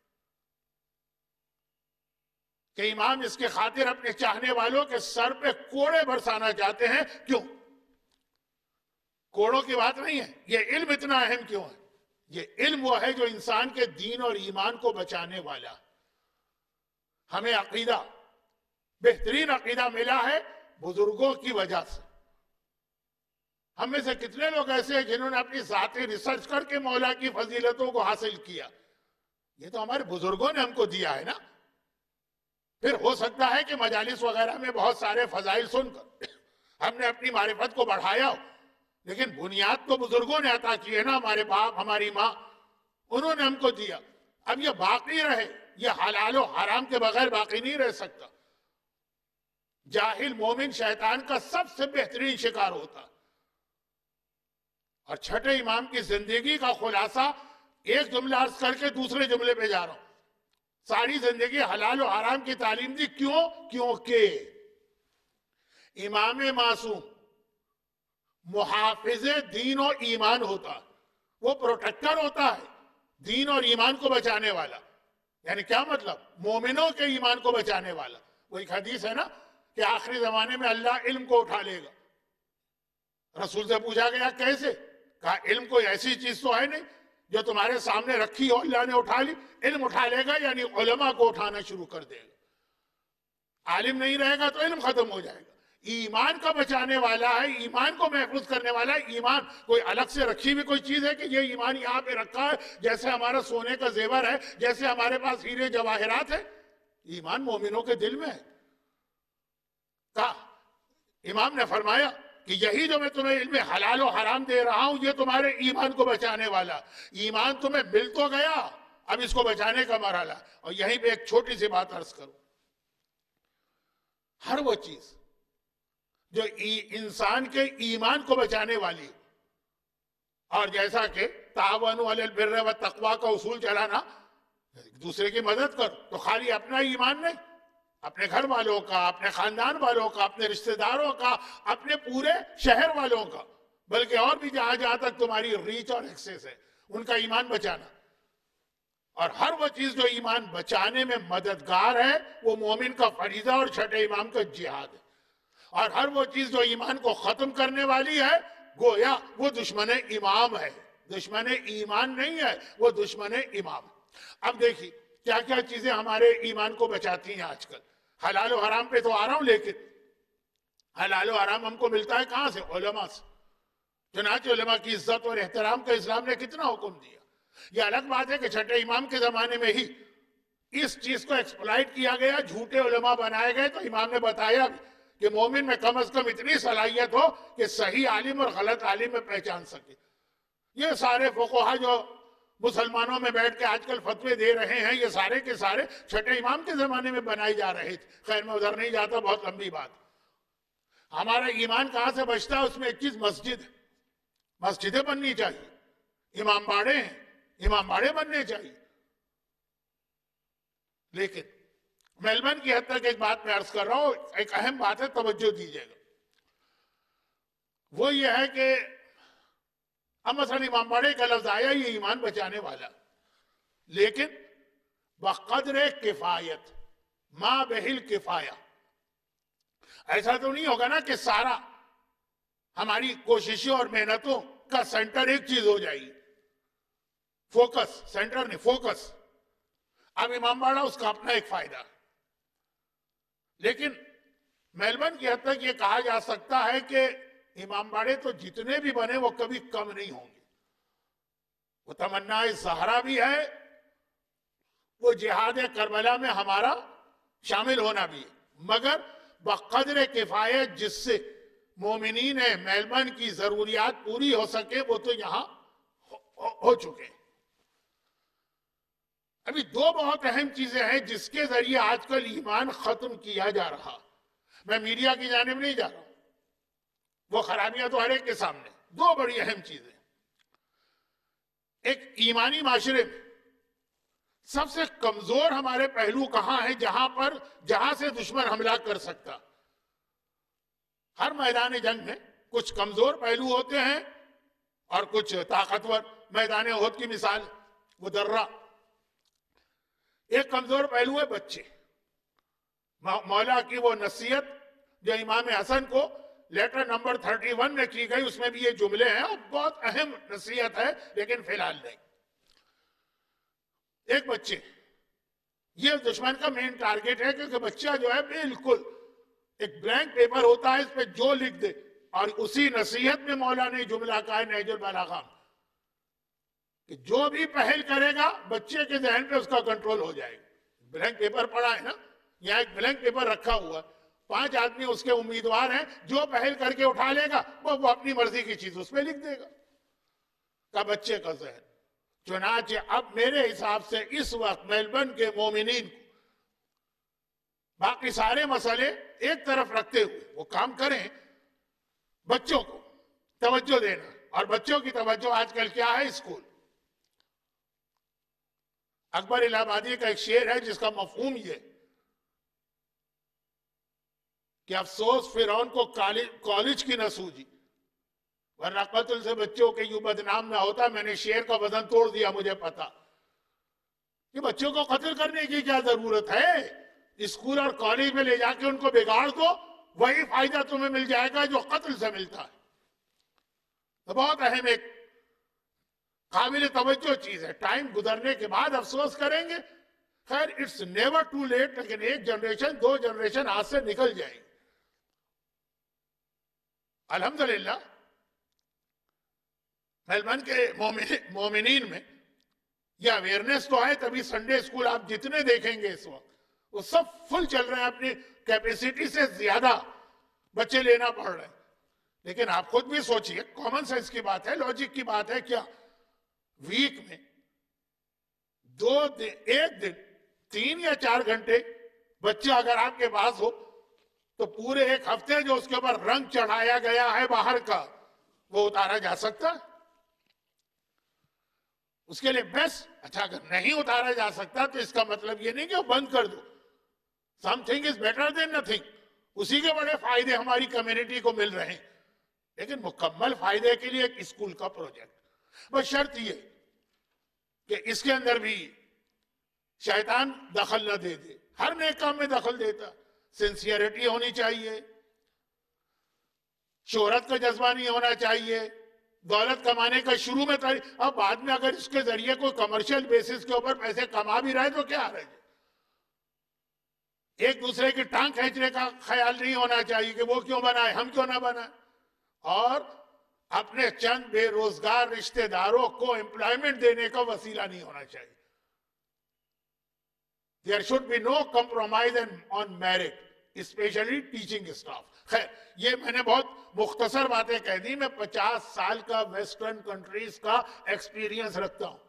کہ امام اس کے خاطر اپنے چاہنے والوں کے سر پہ کوڑے برسانا چاہتے ہیں. کیوں؟ کوڑوں کی بات نہیں ہے، یہ علم اتنا اہم کیوں ہے؟ یہ علم وہ ہے جو انسان کے دین اور ایمان کو بچانے والا. ہمیں عقیدہ، بہترین عقیدہ ملا ہے بزرگوں کی وجہ سے. ہم میں سے کتنے لوگ ایسے ہیں جنہوں نے اپنی ذاتی ریسرچ کر کے مولا کی فضیلتوں کو حاصل کیا؟ یہ تو ہمارے بزرگوں نے ہم کو دیا ہے نا. پھر ہو سکتا ہے کہ مجالس وغیرہ میں بہت سارے فضائل سن کر ہم نے اپنی معرفت کو بڑھایا ہو، لیکن بنیاد تو بزرگوں نے عطا کی ہے نا. ہمارے باپ، ہماری ماں، انہوں نے ہم کو دیا. اب یہ باقی رہے، یہ حلال و حرام کے بغیر باقی نہیں رہ سکتا. جاہل مومن شیطان کا سب سے بہترین شکار ہوتا. اور چھٹے امام کی زندگی کا خلاصہ ایک جملہ عرض کر کے دوسرے جملے پہ جا رہا ہوں. ساری زندگی حلال و حرام کی تعلیم دی. کیوں؟ کیونکہ امام معصوم محافظ دین و ایمان ہوتا، وہ پروٹیکٹر ہوتا ہے دین اور ایمان کو بچانے والا. یعنی کیا مطلب؟ مومنوں کے ایمان کو بچانے والا. وہ ایک حدیث ہے نا کہ آخری زمانے میں اللہ علم کو اٹھا لے گا. رسول سے پوچھا گیا کیسے؟ کہا علم کوئی ایسی چیز تو ہے نہیں جو تمہارے سامنے رکھی ہو اللہ نے اٹھا لی. علم اٹھا لے گا یعنی علماء کو اٹھانا شروع کر دے گا. عالم نہیں رہے گا تو علم ختم ہو جائے گا. ایمان کا بچانے والا ہے، ایمان کو محفوظ کرنے والا ہے. ایمان کوئی الگ سے رکھی ہوئی کوئی چیز ہے کہ یہ ایمان یہاں پہ رکھا ہے جیسے ہمارا سونے کا زیور ہے، جیسے ہمارے پاس ہیرے جواہرات ہے؟ ایمان مومنوں کے دل میں ہے. کہا امام نے فرمایا کہ یہی جو میں تمہیں علم حلال و حرام دے رہا ہوں یہ تمہارے ایمان کو بچانے والا. ایمان تمہیں مل تو گیا، اب اس کو بچانے کا مرحلہ. اور یہیں پہ ایک چھوٹی سی بات عرض کروں. ہر وہ چیز جو انسان کے ایمان کو بچانے والی، اور جیسا کہ تعاونوا علی البر والتقوی کا اصول چلانا، دوسرے کی مدد کر، تو خالی اپنا ایمان نہیں، اپنے گھر والوں کا، اپنے خاندان والوں کا، اپنے رشتہ داروں کا، اپنے پورے شہر والوں کا، بلکہ اور بھی جہاں جہاں تک تمہاری ریچ اور ایکسیس ہے ان کا ایمان بچانا. اور ہر وہ چیز جو ایمان بچانے میں مددگار ہے وہ مومن کا فریضہ اور چھٹے امام کا جہاد ہے. اور ہر وہ چیز جو ایمان کو ختم کرنے والی ہے گویا وہ دشمن امام ہے، دشمن ایمان نہیں ہے، وہ دشمن امام. اب دیکھیے کیا کیا چیزیں ہمارے ایمان کو بچاتی ہیں آج کل. حلال و حرام پہ تو آ رہا ہوں، لیکن حلال و حرام ہم کو ملتا ہے کہاں سے؟ علماء سے. چنانچہ علماء کی عزت اور احترام کا اسلام نے کتنا حکم دیا. یہ الگ بات ہے کہ چھٹے امام کے زمانے میں ہی اس چیز کو ایکسپلائٹ کیا گیا، جھوٹے علماء بنائے گئے. تو امام نے بتایا کہ مومن میں کم از کم اتنی صلاحیت ہو کہ صحیح عالم اور غلط عالم میں پہچان سکے. یہ سارے فقہا جو مسلمانوں میں بیٹھ کے آج کل فتوے دے رہے ہیں یہ سارے کے سارے چھٹے امام کے زمانے میں بنائے جا رہے تھے. خیر میں ادھر نہیں جاتا، بہت لمبی بات. ہمارا ایمان کہاں سے بچتا ہے؟ اس میں ایک چیز مسجد ہے. مسجدیں بننی چاہیے. امام باڑے ہیں، امام باڑے بننے چاہیے. لیکن میلبن کی حد تک ایک بات میں عرض کر رہا ہوں، ایک اہم بات ہے، توجہ دیجیے گا. وہ یہ ہے کہ اب مثلا امام باڑے کا لفظ آیا، یہ ایمان بچانے والا، لیکن بقدر کفایت، ما بہل کفایہ. ایسا تو نہیں ہوگا نا کہ سارا ہماری کوششوں اور محنتوں کا سینٹر ایک چیز ہو جائے گی. فوکس، سینٹر نہیں، فوکس. اب امام باڑہ اس کا اپنا ایک فائدہ، لیکن میلبن کی حد تک یہ کہا جا سکتا ہے کہ امام باڑے تو جتنے بھی بنے وہ کبھی کم نہیں ہوں گے. وہ تمنا زہرا بھی ہے، وہ جہاد کربلا میں ہمارا شامل ہونا بھی ہے، مگر بقدر کفایت جس سے مومنین میلبن کی ضروریات پوری ہو سکے وہ تو یہاں ہو چکے. ابھی دو بہت اہم چیزیں ہیں جس کے ذریعے آج کل ایمان ختم کیا جا رہا. میں میڈیا کی جانب نہیں جا رہا ہوں، وہ خرابیاں تو ہر ایک کے سامنے. دو بڑی اہم چیزیں. ایک ایمانی معاشرے میں سب سے کمزور ہمارے پہلو کہاں ہیں جہاں پر جہاں سے دشمن حملہ کر سکتا؟ ہر میدان جنگ میں کچھ کمزور پہلو ہوتے ہیں اور کچھ طاقتور. میدان احد کی مثال وہ درہ. ایک کمزور پہلو ہے بچے. مولا کی وہ نصیحت جو امام حسن کو لیٹر نمبر تھرٹی ون میں کی گئی، اس میں بھی یہ جملے ہیں اور بہت اہم نصیحت ہے، لیکن فی الحال نہیں. ایک بچے، یہ دشمن کا مین ٹارگٹ ہے، کیونکہ بچہ جو ہے بالکل ایک بلینک پیپر ہوتا ہے، اس پہ جو لکھ دے. اور اسی نصیحت میں مولا نے جملہ کہا ہے نہج البلاغہ کہ جو بھی پہل کرے گا بچے کے ذہن پہ اس کا کنٹرول ہو جائے گا. بلینک پیپر پڑا ہے نا، یہاں ایک بلینک پیپر رکھا ہوا ہے، پانچ آدمی اس کے امیدوار ہیں، جو پہل کر کے اٹھا لے گا وہ وہ اپنی مرضی کی چیز اس پہ لکھ دے گا کا بچے کا ذہن. چنانچہ اب میرے حساب سے اس وقت میلبرن کے مومنین کو باقی سارے مسئلے ایک طرف رکھتے ہوئے وہ کام کریں، بچوں کو توجہ دینا. اور بچوں کی توجہ آج کل کیا ہے؟ اسکول. اکبر الہ آبادی کا ایک شعر ہے جس کا مفہوم یہ کہ افسوس فرعون کو کالج کی نہ سوجی، ورنہ قتل سے بچوں کے یوں بدنام نہ ہوتا. میں نے شعر کا وزن توڑ دیا، مجھے پتا کہ بچوں کو قتل کرنے کی کیا ضرورت ہے. اسکول اور کالج میں لے جا کے ان کو بگاڑ دو، وہی فائدہ تمہیں مل جائے گا جو قتل سے ملتا ہے. تو بہت اہم ایک قابل توجہ چیز ہے. ٹائم گزرنے کے بعد افسوس کریں گے. خیر اٹس نیور ٹو لیٹ، لیکن ایک جنریشن دو جنریشن ہاتھ سے نکل جائے گی. الحمدللہ میلبرن کے مومنین میں یہ اویئرنیس تو ہے، تبھی سنڈے اسکول آپ جتنے دیکھیں گے اس وقت وہ سب فل چل رہے ہیں، اپنی کیپیسٹی سے زیادہ بچے لینا پڑ رہے ہیں. لیکن آپ خود بھی سوچئے، کامن سینس کی بات ہے، لاجک کی بات ہے، کیا ویک میں دو دن ایک دن تین یا چار گھنٹے بچہ اگر آپ کے پاس ہو تو پورے ایک ہفتے جو اس کے اوپر رنگ چڑھایا گیا ہے باہر کا وہ اتارا جا سکتا؟ اس کے لیے بیسٹ. اچھا اگر نہیں اتارا جا سکتا تو اس کا مطلب یہ نہیں کہ وہ بند کر دو. Something is better than nothing. اسی کے بڑے فائدے ہماری کمیونٹی کو مل رہے ہیں، لیکن مکمل فائدے کے لیے ایک اسکول کا پروجیکٹ. بس شرط یہ کہ اس کے اندر بھی شیطان دخل نہ دے دے. ہر نیک کام میں دخل دیتا. سنسیئرٹی ہونی چاہیے، شہرت کا جذبہ نہیں ہونا چاہیے، دولت کمانے کا شروع میں تاری. اب بعد میں اگر اس کے ذریعے کوئی کمرشل بیسس کے اوپر پیسے کما بھی رہے تو کیا آ رہے ہیں. ایک دوسرے کی ٹانگ کھینچنے کا خیال نہیں ہونا چاہیے کہ وہ کیوں بنائے ہم کیوں نہ بنائے. اور اپنے چند بے روزگار رشتہ داروں کو امپلائمنٹ دینے کا وسیلہ نہیں ہونا چاہیے. There should be no compromise on merit, especially teaching staff. خیر یہ میں نے بہت مختصر باتیں کہہ دی. میں پچاس سال کا ویسٹرن کنٹریز کا ایکسپیرینس رکھتا ہوں.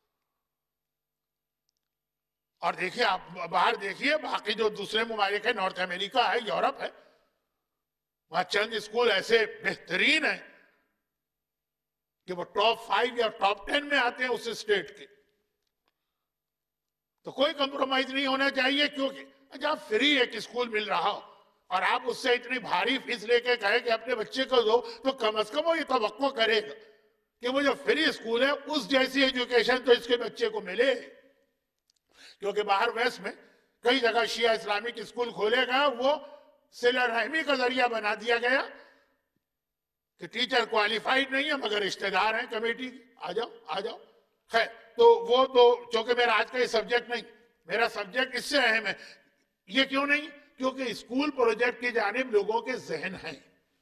اور دیکھیے آپ باہر دیکھیے باقی جو دوسرے ممالک ہیں، نارتھ امریکہ ہے، یورپ ہے، وہاں چند اسکول ایسے بہترین ہیں کہ وہ ٹاپ فائیو یا ٹاپ ٹین میں آتے ہیں اس اسٹیٹ کے. تو کوئی کمپرومائز نہیں ہونا چاہیے، کیونکہ جب فری ایک اسکول مل رہا ہو اور آپ اس سے اتنی بھاری فیس لے کے کہے کہ اپنے بچے کو دو، تو کم از کم وہ یہ توقع کرے گا کہ وہ جو فری اسکول ہے اس جیسی ایجوکیشن تو اس کے بچے کو ملے. کیونکہ باہر ویسٹ میں کئی جگہ شیعہ اسلامک اسکول کھولے گا، وہ صلہ رحمی کا ذریعہ بنا دیا گیا کہ ٹیچر کوالیفائیڈ نہیں ہے مگر رشتہ دار ہیں کمیٹی، آ جاؤ آ جاؤ. خیر تو وہ تو چونکہ میرا آج کا یہ سبجیکٹ نہیں، میرا سبجیکٹ اس سے اہم ہے. یہ کیوں نہیں؟ کیونکہ اسکول پروجیکٹ کی جانب لوگوں کے ذہن ہیں.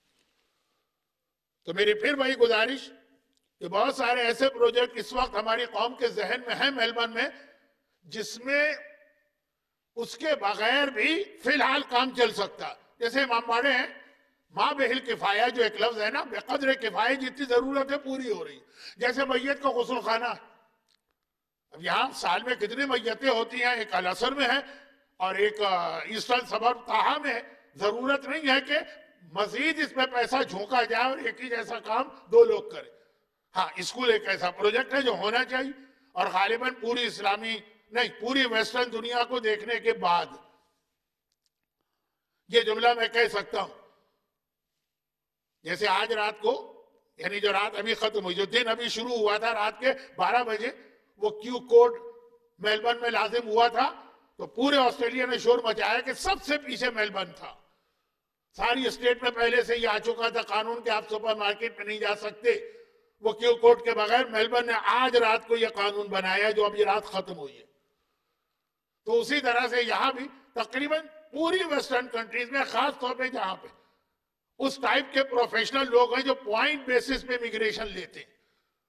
تو میری پھر وہی گزارش کہ بہت سارے ایسے پروجیکٹ اس وقت ہماری قوم کے ذہن میں ہیں میلبرن میں، جس میں اس کے بغیر بھی فی الحال کام چل سکتا. جیسے امام باڑے ہیں، ماں بہل کفایہ جو ایک لفظ ہے نا، بے قدر کفایہ جتنی ضرورت ہے پوری ہو رہی. جیسے میت کا غسل خانہ، اب یہاں سال میں کتنی میتیں ہوتی ہیں، ایک الاسر میں ہے اور ایک ایسٹرن سبب تاہا میں ہے. ضرورت نہیں ہے کہ مزید اس میں پیسہ جھونکا جائے اور ایک ہی جیسا کام دو لوگ کریں. ہاں اسکول ایک ایسا پروجیکٹ ہے جو ہونا چاہیے، اور غالباً پوری اسلامی نہیں پوری ویسٹرن دنیا کو دیکھنے کے بعد یہ جملہ میں کہہ سکتا ہوں جیسے آج رات کو، یعنی جو رات ابھی ختم ہوئی، جو دن ابھی شروع ہوا تھا رات کے بارہ بجے، وہ کیو کوڈ میلبرن میں لازم ہوا تھا، تو پورے آسٹریلیا نے شور مچایا کہ سب سے پیچھے میلبرن تھا. ساری اسٹیٹ میں پہلے سے یہ آ چکا تھا قانون کہ آپ سپر مارکیٹ میں نہیں جا سکتے. وہ کیو کوڈ کے بغیر میلبرن نے آج رات کو یہ قانون بنایا جو ابھی رات ختم ہوئی ہے. تو اسی طرح سے یہاں بھی تقریباً پوری ویسٹرن کنٹریز میں، خاص طور پہ جہاں پہ اس ٹائپ کے پروفیشنل لوگ ہیں جو پوائنٹ بیسس پہ امیگریشن لیتے ہیں،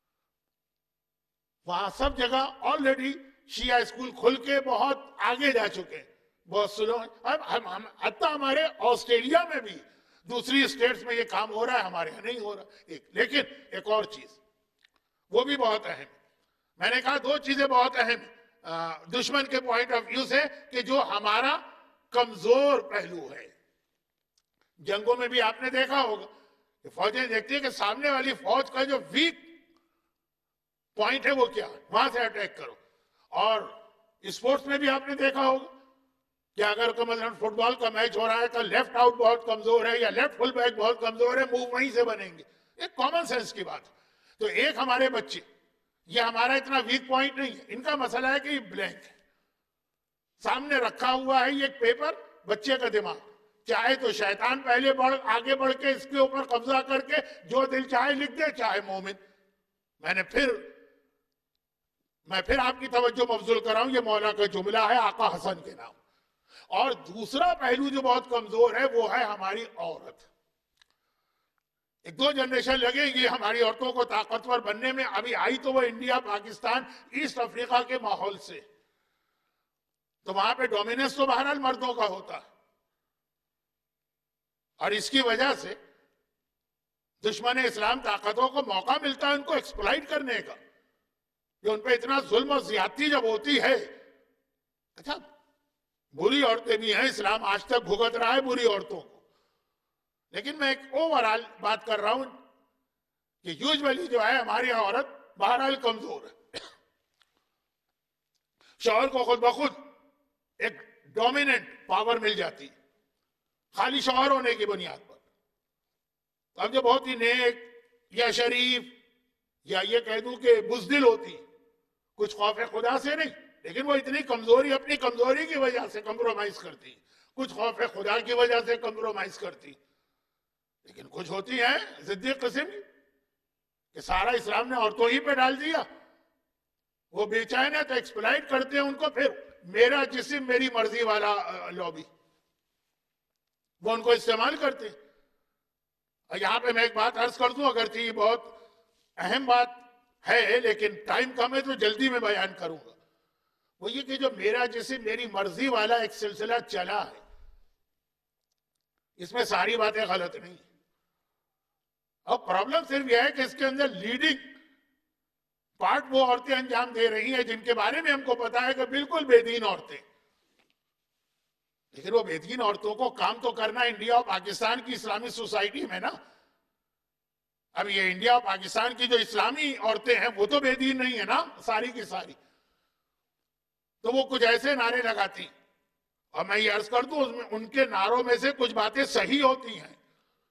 وہاں سب جگہ آلریڈی شیعہ اسکول کھل کے بہت آگے جا چکے ہیں. بہت سلو ہیں. اب ہم حتیٰ ہمارے آسٹریلیا میں بھی دوسری اسٹیٹس میں یہ کام ہو رہا ہے، ہمارے یہاں نہیں ہو رہا. ایک لیکن ایک اور چیز وہ بھی بہت اہم ہے. میں نے کہا دو چیزیں بہت اہم دشمن کے پوائنٹ آف ویو سے کہ جو ہمارا کمزور پہلو ہے. جنگوں میں بھی آپ نے دیکھا ہوگا کہ فوجیں دیکھتی ہیں کہ سامنے والی فوج کا جو ویک پوائنٹ ہے وہ کیا ہے، وہاں سے اٹیک کرو. اور اسپورٹس میں بھی آپ نے دیکھا ہوگا کہ اگر مثلا فٹ بال کا میچ ہو رہا ہے تو لیفٹ آؤٹ بہت کمزور ہے یا لیفٹ فل بیک بہت کمزور ہے، موو وہیں سے بنیں گے. ایک کامن سینس کی بات ہے. تو ایک ہمارے بچے، یہ ہمارا اتنا ویک پوائنٹ نہیں ہے، ان کا مسئلہ ہے کہ یہ بلینک ہے، سامنے رکھا ہوا ہے یہ ایک پیپر، بچے کا دماغ چاہے تو شیطان پہلے بڑھ آگے بڑھ کے اس کے اوپر قبضہ کر کے جو دل چاہے لکھ دے، چاہے مومن. میں نے پھر میں پھر آپ کی توجہ مبذول کر رہا ہوں، یہ مولا کا جملہ ہے آقا حسن کے نام. اور دوسرا پہلو جو بہت کمزور ہے وہ ہے ہماری عورت. ایک دو جنریشن لگے گی ہماری عورتوں کو طاقتور بننے میں. ابھی آئی تو وہ انڈیا، پاکستان، ایسٹ افریقہ کے ماحول سے، تو وہاں پہ ڈومیننس تو بہرحال مردوں کا ہوتا ہے. اور اس کی وجہ سے دشمن اسلام طاقتوں کو موقع ملتا ہے ان کو ایکسپلائٹ کرنے کا، کہ ان پہ اتنا ظلم و زیادتی جب ہوتی ہے. اچھا بری عورتیں بھی ہیں، اسلام آج تک بھگت رہا ہے بری عورتوں کو، لیکن میں ایک اوورآل بات کر رہا ہوں کہ یوزولی جو ہے ہماری عورت بہرحال کمزور ہے. شوہر کو خود بخود ایک ڈومیننٹ پاور مل جاتی ہے خالی شوہر ہونے کی بنیاد پر. اب جو بہت ہی نیک یا شریف یا یہ کہہ دوں کہ بزدل ہوتی، کچھ خوف خدا سے نہیں، لیکن وہ اتنی کمزوری، اپنی کمزوری کی وجہ سے کمپرومائز کرتی، کچھ خوف خدا کی وجہ سے کمپرومائز کرتی. لیکن کچھ ہوتی ہیں ضدی قسم کہ سارا اسلام نے عورتوں ہی پہ ڈال دیا، وہ بے چین ہے تو ایکسپلائٹ کرتے ہیں ان کو. پھر میرا جسم میری مرضی والا لابی، وہ ان کو استعمال کرتے. یہاں پہ میں ایک بات عرض کر دوں، اگرچہ یہ بہت اہم بات ہے لیکن ٹائم کم ہے تو جلدی میں بیان کروں گا. وہ یہ کہ جو میرا جسم میری مرضی والا ایک سلسلہ چلا ہے، اس میں ساری باتیں غلط نہیں. اب پرابلم صرف یہ ہے کہ اس کے اندر لیڈنگ پارٹ وہ عورتیں انجام دے رہی ہیں جن کے بارے میں ہم کو پتا ہے کہ بالکل بے دین عورتیں. لیکن وہ بے دین عورتوں کو کام تو کرنا انڈیا اور پاکستان کی اسلامی سوسائٹی میں نا. اب یہ انڈیا اور پاکستان کی جو اسلامی عورتیں ہیں وہ تو بے دین نہیں ہے نا ساری کی ساری. تو وہ کچھ ایسے نعرے لگاتی، اور میں یہ عرض کر دوں ان کے نعروں میں سے کچھ باتیں صحیح ہوتی ہیں،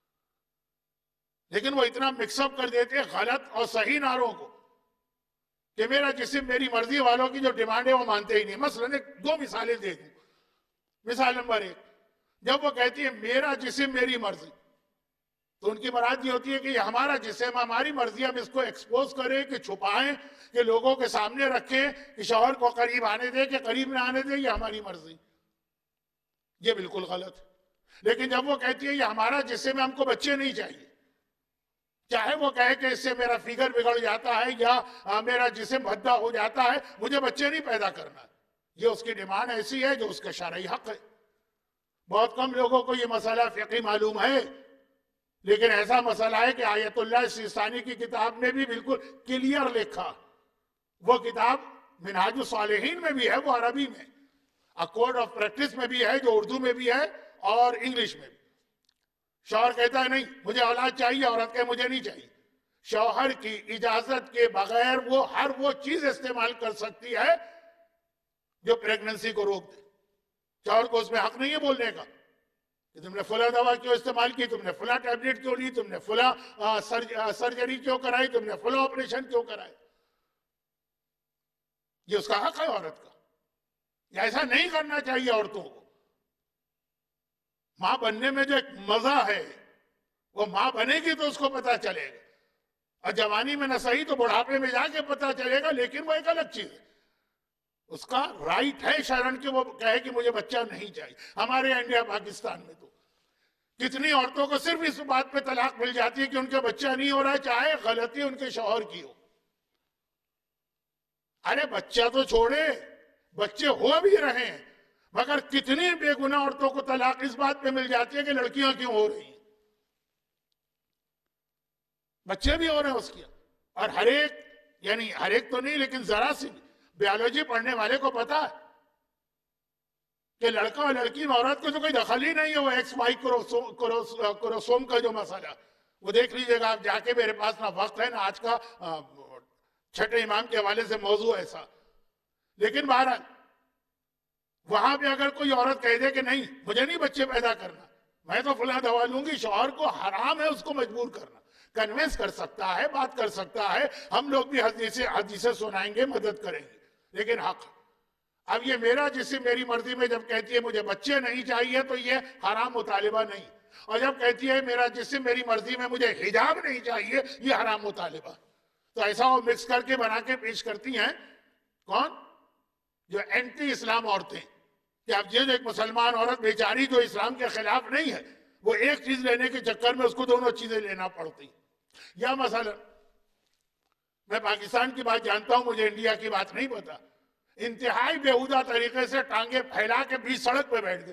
لیکن وہ اتنا مکس اپ کر دیتے ہیں غلط اور صحیح نعروں کو کہ میرا جسم میری مرضی والوں کی جو ڈیمانڈ ہے وہ مانتے ہی نہیں. مثلا ایک دو مثالیں دے دوں. مثال نمبر ایک، جب وہ کہتی ہے میرا جسم میری مرضی، تو ان کی مراد یہ ہوتی ہے کہ یہ ہمارا جسم ہماری مرضی، ہم اس کو ایکسپوز کریں کہ چھپائیں کہ لوگوں کے سامنے رکھیں کہ شوہر کو قریب آنے دے کہ قریب نہ آنے دے، یہ ہماری مرضی. یہ بالکل غلط ہے. لیکن جب وہ کہتی ہے یہ ہمارا جسم ہے، ہم کو بچے نہیں چاہیے، چاہے وہ کہے کہ اس سے میرا فگر بگڑ جاتا ہے یا میرا جسم بھدا ہو جاتا ہے، مجھے بچے نہیں پیدا کرنا، یہ اس کی ڈیمانڈ ایسی ہے جو اس کا شرعی حق ہے. بہت کم لوگوں کو یہ مسئلہ فقہی معلوم ہے، لیکن ایسا مسئلہ ہے کہ آیت اللہ سیستانی کی کتاب میں بھی بالکل کلیئر لکھا. وہ کتاب منہاج الصالحین میں بھی ہے، وہ عربی میں، کوڈ آف پریکٹس میں بھی ہے جو اردو میں بھی ہے اور انگلش میں بھی. شوہر کہتا ہے نہیں مجھے اولاد چاہیے، عورت کہے مجھے نہیں چاہیے. شوہر کی اجازت کے بغیر وہ ہر وہ چیز استعمال کر سکتی ہے جو پریگننسی کو روک دے. شوہر کو اس میں حق نہیں ہے بولنے کا کہ تم نے فلاں دوا کیوں استعمال کی، تم نے فلاں ٹیبلٹ کیوں لی، تم نے فلاں سرجری کیوں کرائی، تم نے فلاں آپریشن کیوں کرائے. یہ اس کا حق ہے عورت کا. یہ ایسا نہیں کرنا چاہیے عورتوں کو. ماں بننے میں جو ایک مزہ ہے وہ ماں بنے گی تو اس کو پتا چلے گا، اور جوانی میں نہ صحیح تو بڑھاپے میں جا کے پتا چلے گا. لیکن وہ ایک الگ چیز ہے، اس کا رائٹ ہے شرن کہ وہ کہے کہ مجھے بچہ نہیں چاہیے. ہمارے انڈیا پاکستان میں تو کتنی عورتوں کو صرف اس بات پہ طلاق مل جاتی ہے کہ ان کے بچہ نہیں ہو رہا، چاہے غلطی ان کے شوہر کی ہو. ارے بچہ تو چھوڑے، بچے ہو بھی رہے ہیں، مگر کتنی بے گناہ عورتوں کو طلاق اس بات پہ مل جاتی ہے کہ لڑکیاں کیوں ہو رہی ہیں، بچے بھی ہو رہے ہیں اس کی. اور ہر ایک، یعنی ہر ایک تو نہیں لیکن ذرا سی بیالوجی پڑھنے والے کو پتا ہے کہ لڑکا اور لڑکی میں عورت کو تو کوئی دخل ہی نہیں ہے. وہ ایکس وائی کروموسوم کا جو مسئلہ وہ دیکھ لیجئے گا آپ جا کے. میرے پاس نہ وقت ہے نہ آج کا چھٹے امام کے حوالے سے موضوع ایسا. لیکن بہرحال وہاں پہ اگر کوئی عورت کہہ دے کہ نہیں مجھے نہیں بچے پیدا کرنا، میں تو فلاں دوا لوں گی، شوہر کو حرام ہے اس کو مجبور کرنا. کنوینس کر سکتا ہے، بات کر سکتا ہے، ہم لوگ بھی حدیثیں حدیثیں سنائیں گے، مدد کریں گے، لیکن حق. اب یہ میرا جسم میری مرضی میں جب کہتی ہے مجھے بچے نہیں چاہیے تو یہ حرام مطالبہ نہیں. اور جب کہتی ہے میرا جسم میری مرضی میں مجھے حجاب نہیں چاہیے، یہ حرام مطالبہ. تو ایسا وہ مکس کر کے بنا کے پیش کرتی ہیں کون؟ جو اینٹی اسلام عورتیں. کہ اب یہ جو ایک مسلمان عورت بیچاری جو اسلام کے خلاف نہیں ہے، وہ ایک چیز لینے کے چکر میں اس کو دونوں چیزیں لینا پڑتی. یا مثلا میں پاکستان کی بات جانتا ہوں، مجھے انڈیا کی بات نہیں پتا. انتہائی بےہودہ طریقے سے ٹانگیں پھیلا کے بیچ سڑک پہ بیٹھ گئے.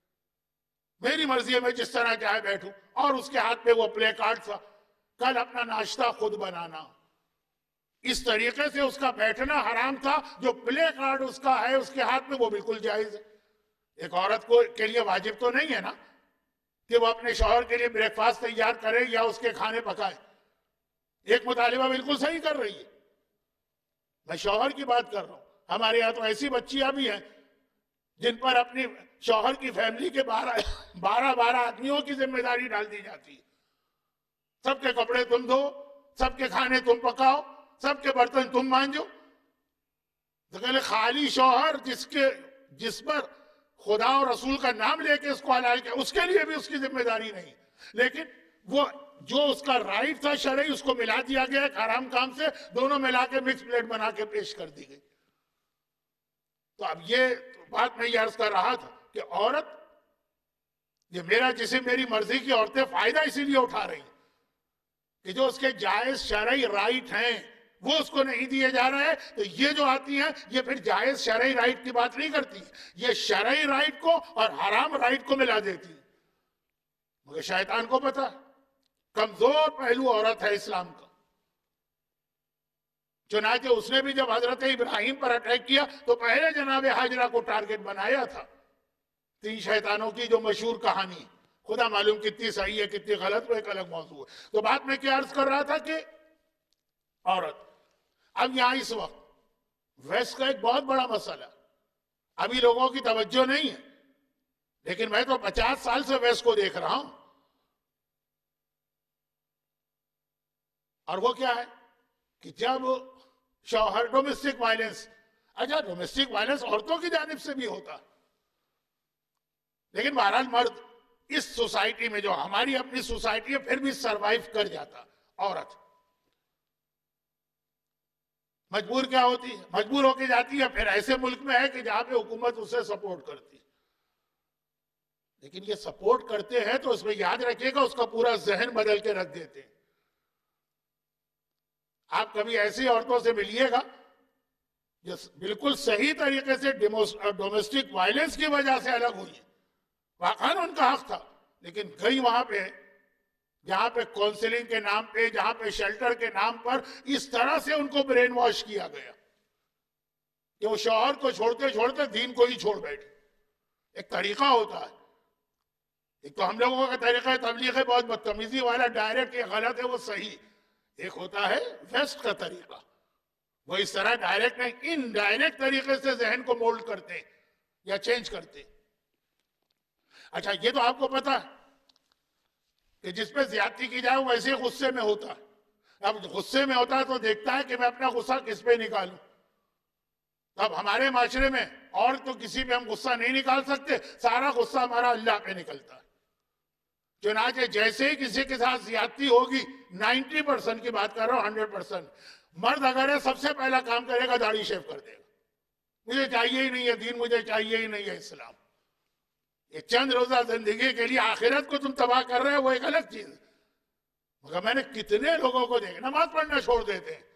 میری مرضی ہے میں جس طرح چاہے بیٹھوں، اور اس کے ہاتھ پہ وہ پلے کارڈ تھا کل اپنا ناشتہ خود بنانا. اس طریقے سے اس کا بیٹھنا حرام تھا. جو پلے کارڈ اس کا ہے اس کے ہاتھ میں وہ بالکل جائز ہے. ایک عورت کو کے لیے واجب تو نہیں ہے نا کہ وہ اپنے شوہر کے لیے بریک فاسٹ تیار کرے یا اس کے کھانے پکائے. ایک مطالبہ بالکل صحیح کر رہی ہے. میں شوہر کی بات کر رہا ہوں. ہمارے یہاں تو ایسی بچیاں بھی ہیں جن پر اپنی شوہر کی فیملی کے بارہ بارہ بارہ آدمیوں کی ذمہ داری ڈال دی جاتی ہے. سب کے کپڑے تم دھو، سب کے کھانے تم پکاؤ، سب کے برتن تم مانجو. تو کہ خالی شوہر جس کے جس پر خدا اور رسول کا نام لے کے اس کو حلال کیا، اس کے لیے بھی اس کی ذمہ داری نہیں. لیکن وہ جو اس کا رائٹ تھا شرعی اس کو ملا دیا گیا ایک حرام کام سے، دونوں ملا کے مکس پلیٹ بنا کے پیش کر دی گئی. تو اب یہ بات میں یہ عرض کر رہا تھا کہ عورت، یہ میرا جسم میری مرضی کی عورتیں فائدہ اسی لیے اٹھا رہی ہیں کہ جو اس کے جائز شرعی رائٹ ہیں وہ اس کو نہیں دیے جا رہے ہیں. تو یہ جو آتی ہیں یہ پھر جائز شرعی رائٹ کی بات نہیں کرتی، یہ شرعی رائٹ کو اور حرام رائٹ کو ملا دیتی. مگر شیطان کو پتا ہے کمزور پہلو عورت ہے اسلام کا. چنانچہ اس نے بھی جب حضرت ابراہیم پر اٹیک کیا تو پہلے جناب حاجرہ کو ٹارگٹ بنایا تھا. تین شیطانوں کی جو مشہور کہانی، خدا معلوم کتنی صحیح ہے کتنی غلط، وہ ایک الگ موضوع ہے. تو بات میں کیا عرض کر رہا تھا کہ عورت. اب یہاں اس وقت ویسٹ کا ایک بہت بڑا مسئلہ، ابھی لوگوں کی توجہ نہیں ہے، لیکن میں تو پچاس سال سے ویسٹ کو دیکھ رہا ہوں. اور وہ کیا ہے کہ جب شوہر ڈومیسٹک وائلنس، اچھا ڈومیسٹک وائلنس عورتوں کی جانب سے بھی ہوتا ہے، لیکن بہرحال مرد اس سوسائٹی میں جو ہماری اپنی سوسائٹی ہے پھر بھی سروائیو کر جاتا. عورت مجبور کیا ہوتی ہے؟ مجبور ہو کے جاتی ہے پھر ایسے ملک میں ہے کہ جہاں پہ حکومت اسے سپورٹ کرتی ہے. لیکن یہ سپورٹ کرتے ہیں تو اس میں یاد رکھیے گا اس کا پورا ذہن بدل کے رکھ دیتے ہیں. آپ کبھی ایسی عورتوں سے ملیے گا جو بالکل صحیح طریقے سے ڈومیسٹک وائلنس کی وجہ سے الگ ہوئی ہے، واقعاً ان کا حق تھا، لیکن گئی وہاں پہ جہاں پہ کونسلنگ کے نام پہ، جہاں پہ شیلٹر کے نام پر اس طرح سے ان کو برین واش کیا گیا کہ وہ شوہر کو چھوڑتے چھوڑتے دین کو ہی چھوڑ بیٹھے. ایک طریقہ ہوتا ہے، ایک تو ہم لوگوں کا طریقہ تبلیغ ہے بہت بدتمیزی والا، ڈائریکٹ یہ غلط ہے وہ صحیح. ایک ہوتا ہے ویسٹ کا طریقہ، وہ اس طرح ڈائریکٹ نہیں، ان ڈائریکٹ طریقے سے ذہن کو مولڈ کرتے یا چینج کرتے. اچھا یہ تو آپ کو پتا ہے کہ جس پہ زیادتی کی جائے وہ ویسے غصے میں ہوتا ہے. اب غصے میں ہوتا ہے تو دیکھتا ہے کہ میں اپنا غصہ کس پہ نکالوں. اب ہمارے معاشرے میں اور تو کسی پہ ہم غصہ نہیں نکال سکتے, سارا غصہ ہمارا اللہ پہ نکلتا ہے. چنانچہ جیسے ہی کسی کے ساتھ زیادتی ہوگی, نائنٹی پرسنٹ کی بات کر رہا ہوں, ہنڈریڈ پرسنٹ مرد اگر ہے سب سے پہلا کام کرے گا داڑھی شیو کر دے گا. مجھے چاہیے ہی نہیں ہے دین, مجھے چاہیے ہی نہیں ہے اسلام. یہ چند روزہ زندگی کے لیے آخرت کو تم تباہ کر رہے ہو وہ ایک الگ چیز. مگر میں نے کتنے لوگوں کو دیکھا نماز پڑھنا چھوڑ دیتے ہیں,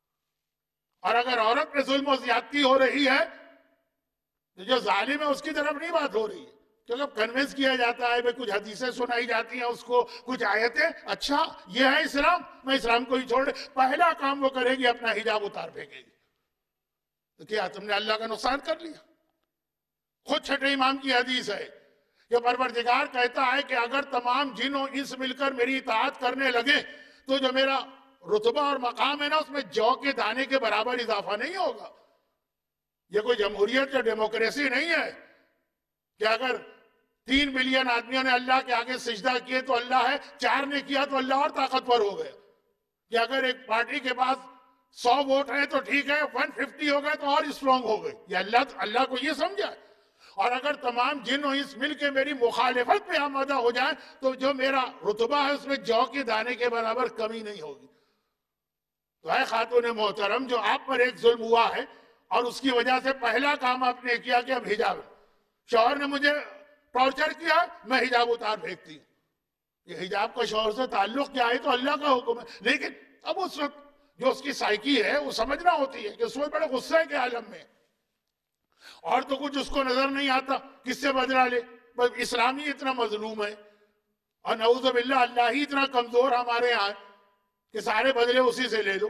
اور اگر عورت پہ ظلم و زیادتی ہو رہی ہے تو جو ظالم ہے اس کی طرف نہیں بات ہو رہی ہے, کیونکہ کنونس کیا جاتا ہے, کچھ حدیثیں سنائی جاتی ہیں اس کو, کچھ آیتیں, اچھا یہ ہے اسلام, میں اسلام کو ہی چھوڑ دے. پہلا کام وہ کرے گی اپنا حجاب اتار پھینکے گی. تو کیا تم نے اللہ کا نقصان کر لیا؟ خود چھٹے امام کی حدیث ہے کہ پروردگار کہتا ہے کہ اگر تمام جن و انس مل کر میری اطاعت کرنے لگے تو جو میرا رتبہ اور مقام ہے نا اس میں جو کے دانے کے برابر اضافہ نہیں ہوگا. یہ کوئی جمہوریت یا ڈیموکریسی نہیں ہے کہ اگر تین بلین آدمیوں نے اللہ کے آگے سجدہ کیے تو اللہ ہے, چار نے کیا تو اللہ اور طاقتور ہو گئے. کہ اگر ایک پارٹی کے پاس سو ووٹ ہیں تو ٹھیک ہے, ون ففٹی ہو گئے تو اور اسٹرانگ ہو گئے. یہ اللہ اللہ کو یہ سمجھا ہے. اور اگر تمام جن و انس مل کے میری مخالفت پہ آمادہ ہو جائیں تو جو میرا رتبہ ہے اس میں جو کے دانے کے برابر کمی نہیں ہوگی. تو اے خاتون محترم, جو آپ پر ایک ظلم ہوا ہے اور اس کی وجہ سے پہلا کام آپ نے کیا کہ اب حجاب, شوہر نے مجھے ٹارچر کیا میں حجاب اتار پھینکتی ہوں. یہ حجاب کا شوہر سے تعلق کیا ہے؟ تو اللہ کا حکم ہے. لیکن اب اس وقت جو اس کی سائیکی ہے وہ سمجھنا ہوتی ہے کہ اس میں بڑے غصے کے عالم میں, اور تو کچھ اس کو نظر نہیں آتا کس سے بدلہ لے. بس اسلامی اتنا مظلوم ہے اور نعوذ باللہ اللہ ہی اتنا کمزور ہمارے یہاں کہ سارے بدلے اسی سے لے لو.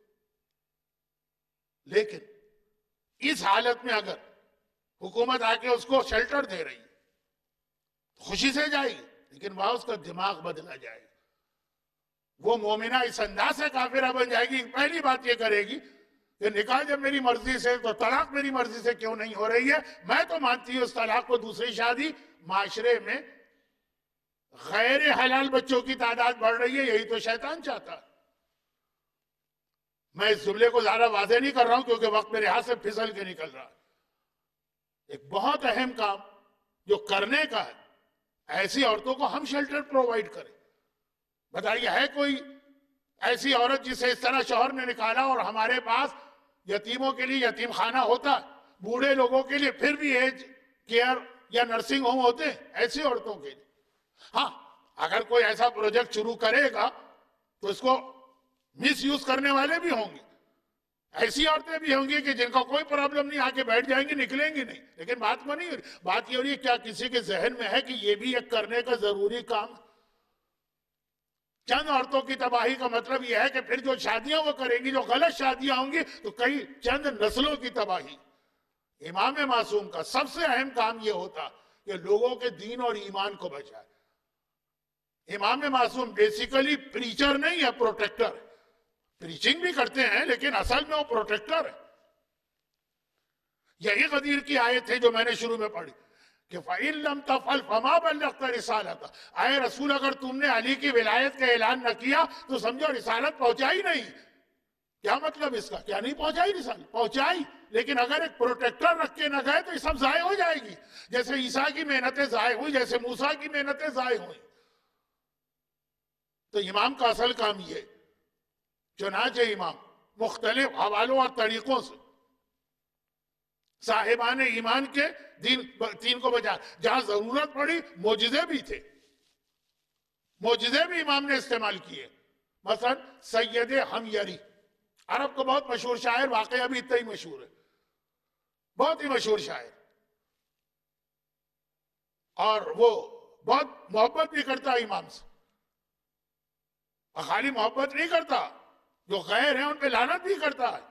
لیکن اس حالت میں اگر حکومت آ کے اس کو شیلٹر دے رہی ہے خوشی سے جائے گی, لیکن وہاں اس کا دماغ بدلا جائے گا. وہ مومنہ اس انداز سے کافرہ بن جائے گی. پہلی بات یہ کرے گی کہ نکاح جب میری مرضی سے تو طلاق میری مرضی سے کیوں نہیں ہو رہی ہے؟ میں تو مانتی ہوں اس طلاق کو دوسری شادی. معاشرے میں غیر حلال بچوں کی تعداد بڑھ رہی ہے, یہی تو شیطان چاہتا ہے. میں اس جملے کو زیادہ واضح نہیں کر رہا ہوں کیونکہ وقت میرے ہاتھ سے پھسل کے نکل رہا ہے. ایک بہت اہم کام جو کرنے کا ہے, ایسی عورتوں کو ہم شیلٹر پرووائڈ کریں. بتائیے ہے کوئی ایسی عورت جسے اس طرح شوہر نے نکالا اور ہمارے پاس یتیموں کے لیے یتیم خانہ ہوتا, بوڑھے لوگوں کے لیے پھر بھی ایج کیئر یا نرسنگ ہوم ہوتے ایسی عورتوں کے لیے. ہاں اگر کوئی ایسا پروجیکٹ شروع کرے گا تو اس کو مس یوز کرنے والے بھی ہوں گے, ایسی عورتیں بھی ہوں گی کہ جن کا کوئی پرابلم نہیں, آ کے بیٹھ جائیں گی, نکلیں گی نہیں. لیکن بات وہ نہیں ہو رہی. بات یہ ہو رہی ہے کیا کسی کے ذہن میں ہے کہ یہ بھی ایک کرنے کا ضروری کام. چند عورتوں کی تباہی کا مطلب یہ ہے کہ پھر جو شادیاں وہ کریں گی, جو غلط شادیاں ہوں گی, تو کئی چند نسلوں کی تباہی. امام معصوم کا سب سے اہم کام یہ ہوتا کہ لوگوں کے دین اور ایمان کو بچائے. امام معصوم بیسیکلی پریچر نہیں ہے, پروٹیکٹر. پریچنگ بھی کرتے ہیں لیکن اصل میں وہ پروٹیکٹر ہے. یہی غدیر کی آیت ہے جو میں نے شروع میں پڑھی کہ فَإِن لَمْ تَفْعَلْ فَمَا بَلَّغْتَ رِسَالَتَهُ. اے رسول اگر تم نے علی کی ولایت کا اعلان نہ کیا تو سمجھو رسالت پہنچائی نہیں. کیا مطلب اس کا؟ کیا نہیں پہنچائی رسالت؟ پہنچائی, لیکن اگر ایک پروٹیکٹر رکھ کے نہ گئے تو یہ سب ضائع ہو جائے گی. جیسے عیسیٰ کی محنتیں ضائع ہوئی, جیسے موسیٰ کی محنتیں ضائع ہوئی. تو امام کا اصل کام یہ, چنانچہ امام مختلف حوالوں اور طریقوں سے صاحبان ایمان کے دین دین کو بچا. جہاں ضرورت پڑی معجزے بھی تھے, معجزے بھی امام نے استعمال کیے. مثلا سید حمیری, عرب کو بہت مشہور شاعر, واقعہ بھی اتنا ہی مشہور ہے, بہت ہی مشہور شاعر, اور وہ بہت محبت بھی کرتا ہے امام سے. اور خالی محبت نہیں کرتا, جو غیر ہیں ان پہ لعنت بھی کرتا ہے.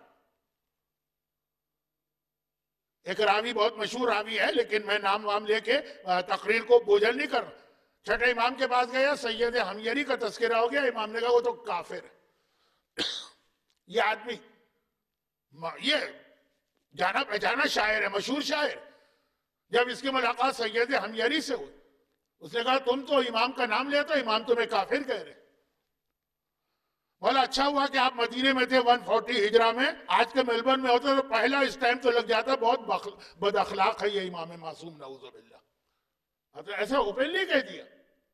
ایک راوی بہت مشہور راوی ہے, لیکن میں نام وام لے کے تقریر کو بوجھل نہیں کر رہا. چھٹے امام کے پاس گیا, سید حمیری کا تذکرہ ہو گیا. امام نے کہا وہ تو کافر ہے. یہ آدمی یہ جانا پہچانا شاعر ہے, مشہور شاعر. جب اس کی ملاقات سید حمیری سے ہوئی اس نے کہا تم تو امام کا نام لیا تو امام تمہیں کافر کہہ رہے. بولا اچھا ہوا کہ آپ مدینے میں تھے ون فورٹی ہجرہ میں، آج کے میلبرن میں ہوتے تو پہلا اس ٹائم تو لگ جاتا بہت بد اخلاق ہے یہ امام معصوم نعوذ باللہ. اب ایسا اوپنلی کہہ دیا.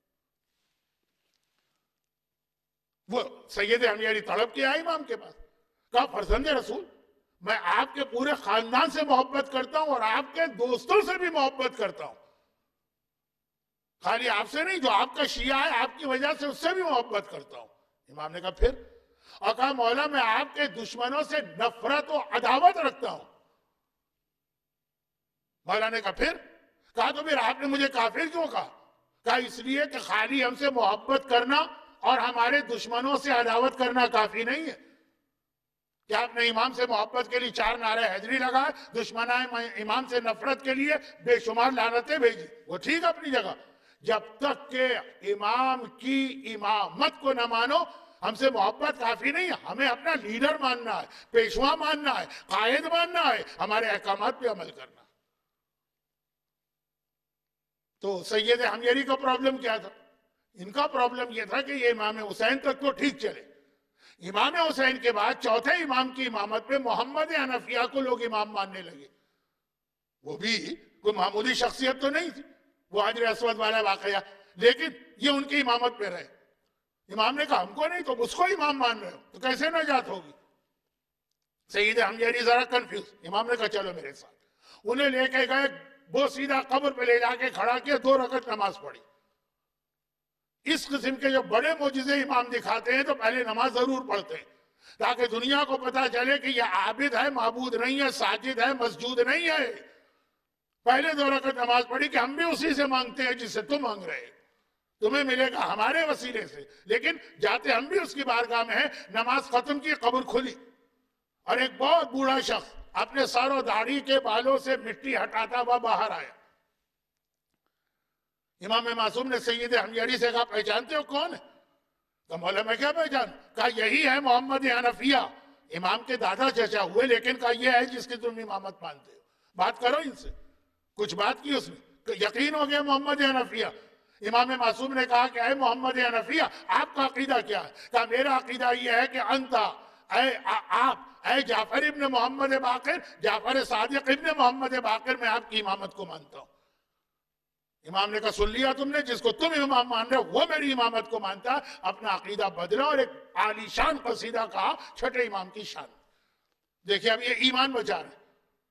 وہ سید ہمیری تڑپ کے آئے امام کے پاس، کہا فرزند رسول میں آپ کے پورے خاندان سے محبت کرتا ہوں اور آپ کے دوستوں سے بھی محبت کرتا ہوں، خالی آپ سے نہیں، جو آپ کا شیعہ ہے آپ کی وجہ سے اس سے بھی محبت کرتا ہوں. امام نے کہا پھر؟ اور کہا مولا میں آپ کے دشمنوں سے نفرت و عداوت رکھتا ہوں. مولا نے کہا پھر؟ کہا تو پھر آپ نے مجھے کافر کیوں کہا؟ کہا اس لیے کہ خالی ہم سے محبت کرنا اور ہمارے دشمنوں سے عداوت کرنا کافی نہیں ہے. کہ آپ نے امام سے محبت کے لیے چار نعرہ حیدری لگائے، دشمنان امام سے نفرت کے لیے بے شمار لعنتیں بھیجی، وہ ٹھیک اپنی جگہ. جب تک کہ امام کی امامت کو نہ مانو ہم سے محبت کافی نہیں ہے. ہمیں اپنا لیڈر ماننا ہے، پیشوا ماننا ہے، قائد ماننا ہے، ہمارے احکامات پہ عمل کرنا. تو سید ہمیری کا پرابلم کیا تھا؟ ان کا پرابلم یہ تھا کہ یہ امام حسین تک تو ٹھیک چلے. امام حسین کے بعد چوتھے امام کی امامت پہ محمد حنفیہ کو لوگ امام ماننے لگے. وہ بھی کوئی معمولی شخصیت تو نہیں تھی، وہ حجر اسود والا واقعہ، لیکن یہ ان کی امامت پہ رہے. امام نے کہا ہم کو نہیں تو اس کو امام مان رہے ہو تو کیسے نجات ہوگی؟ سید ہمیری ذرا کنفیوز. امام نے کہا چلو میرے ساتھ. انہیں لے کے گئے، وہ سیدھا قبر پہ لے جا کے کھڑا کیا، دو رکعت نماز پڑھی. اس قسم کے جو بڑے معجزے امام دکھاتے ہیں تو پہلے نماز ضرور پڑھتے ہیں تاکہ دنیا کو پتا چلے کہ یہ عابد ہے، معبود نہیں ہے، ساجد ہے، مسجود نہیں ہے. پہلے دو رکعت نماز پڑھی کہ ہم بھی اسی سے مانگتے ہیں جس سے تم مانگ رہے ہیں، تمہیں ملے گا ہمارے وسیلے سے. لیکن جاتے ہم بھی اس کی بارگاہ میں ہیں. نماز ختم کی، قبر کھلی اور ایک بہت بوڑھا شخص اپنے سر و داڑھی کے بالوں سے مٹی ہٹاتا ہوا باہر آیا. امام معصوم نے سید ہمیری سے کہا پہچانتے ہو کون ہے؟ تو مولا میں کیا پہچان؟ کہا یہی ہے محمد حنفیہ، امام کے دادا چچا ہوئے، لیکن کہا یہ ہے جس کی تم امامت مانتے ہو، بات کرو ان سے. کچھ بات کی اس نے، یقین ہو گیا محمد حنفیہ. امام معصوم نے کہا کہ اے محمد حنفیہ آپ کا عقیدہ کیا ہے؟ کہا میرا عقیدہ یہ ہے کہ انتا اے آپ اے جعفر ابن محمد باقر، جعفر صادق ابن محمد باقر، میں آپ کی امامت کو مانتا ہوں. امام نے کہا سن لیا تم نے، جس کو تم امام مان رہے ہو وہ میری امامت کو مانتا ہے. اپنا عقیدہ بدلا اور ایک عالی شان قصیدہ کہا چھٹے امام کی شان. دیکھیں اب یہ ایمان بچا رہے،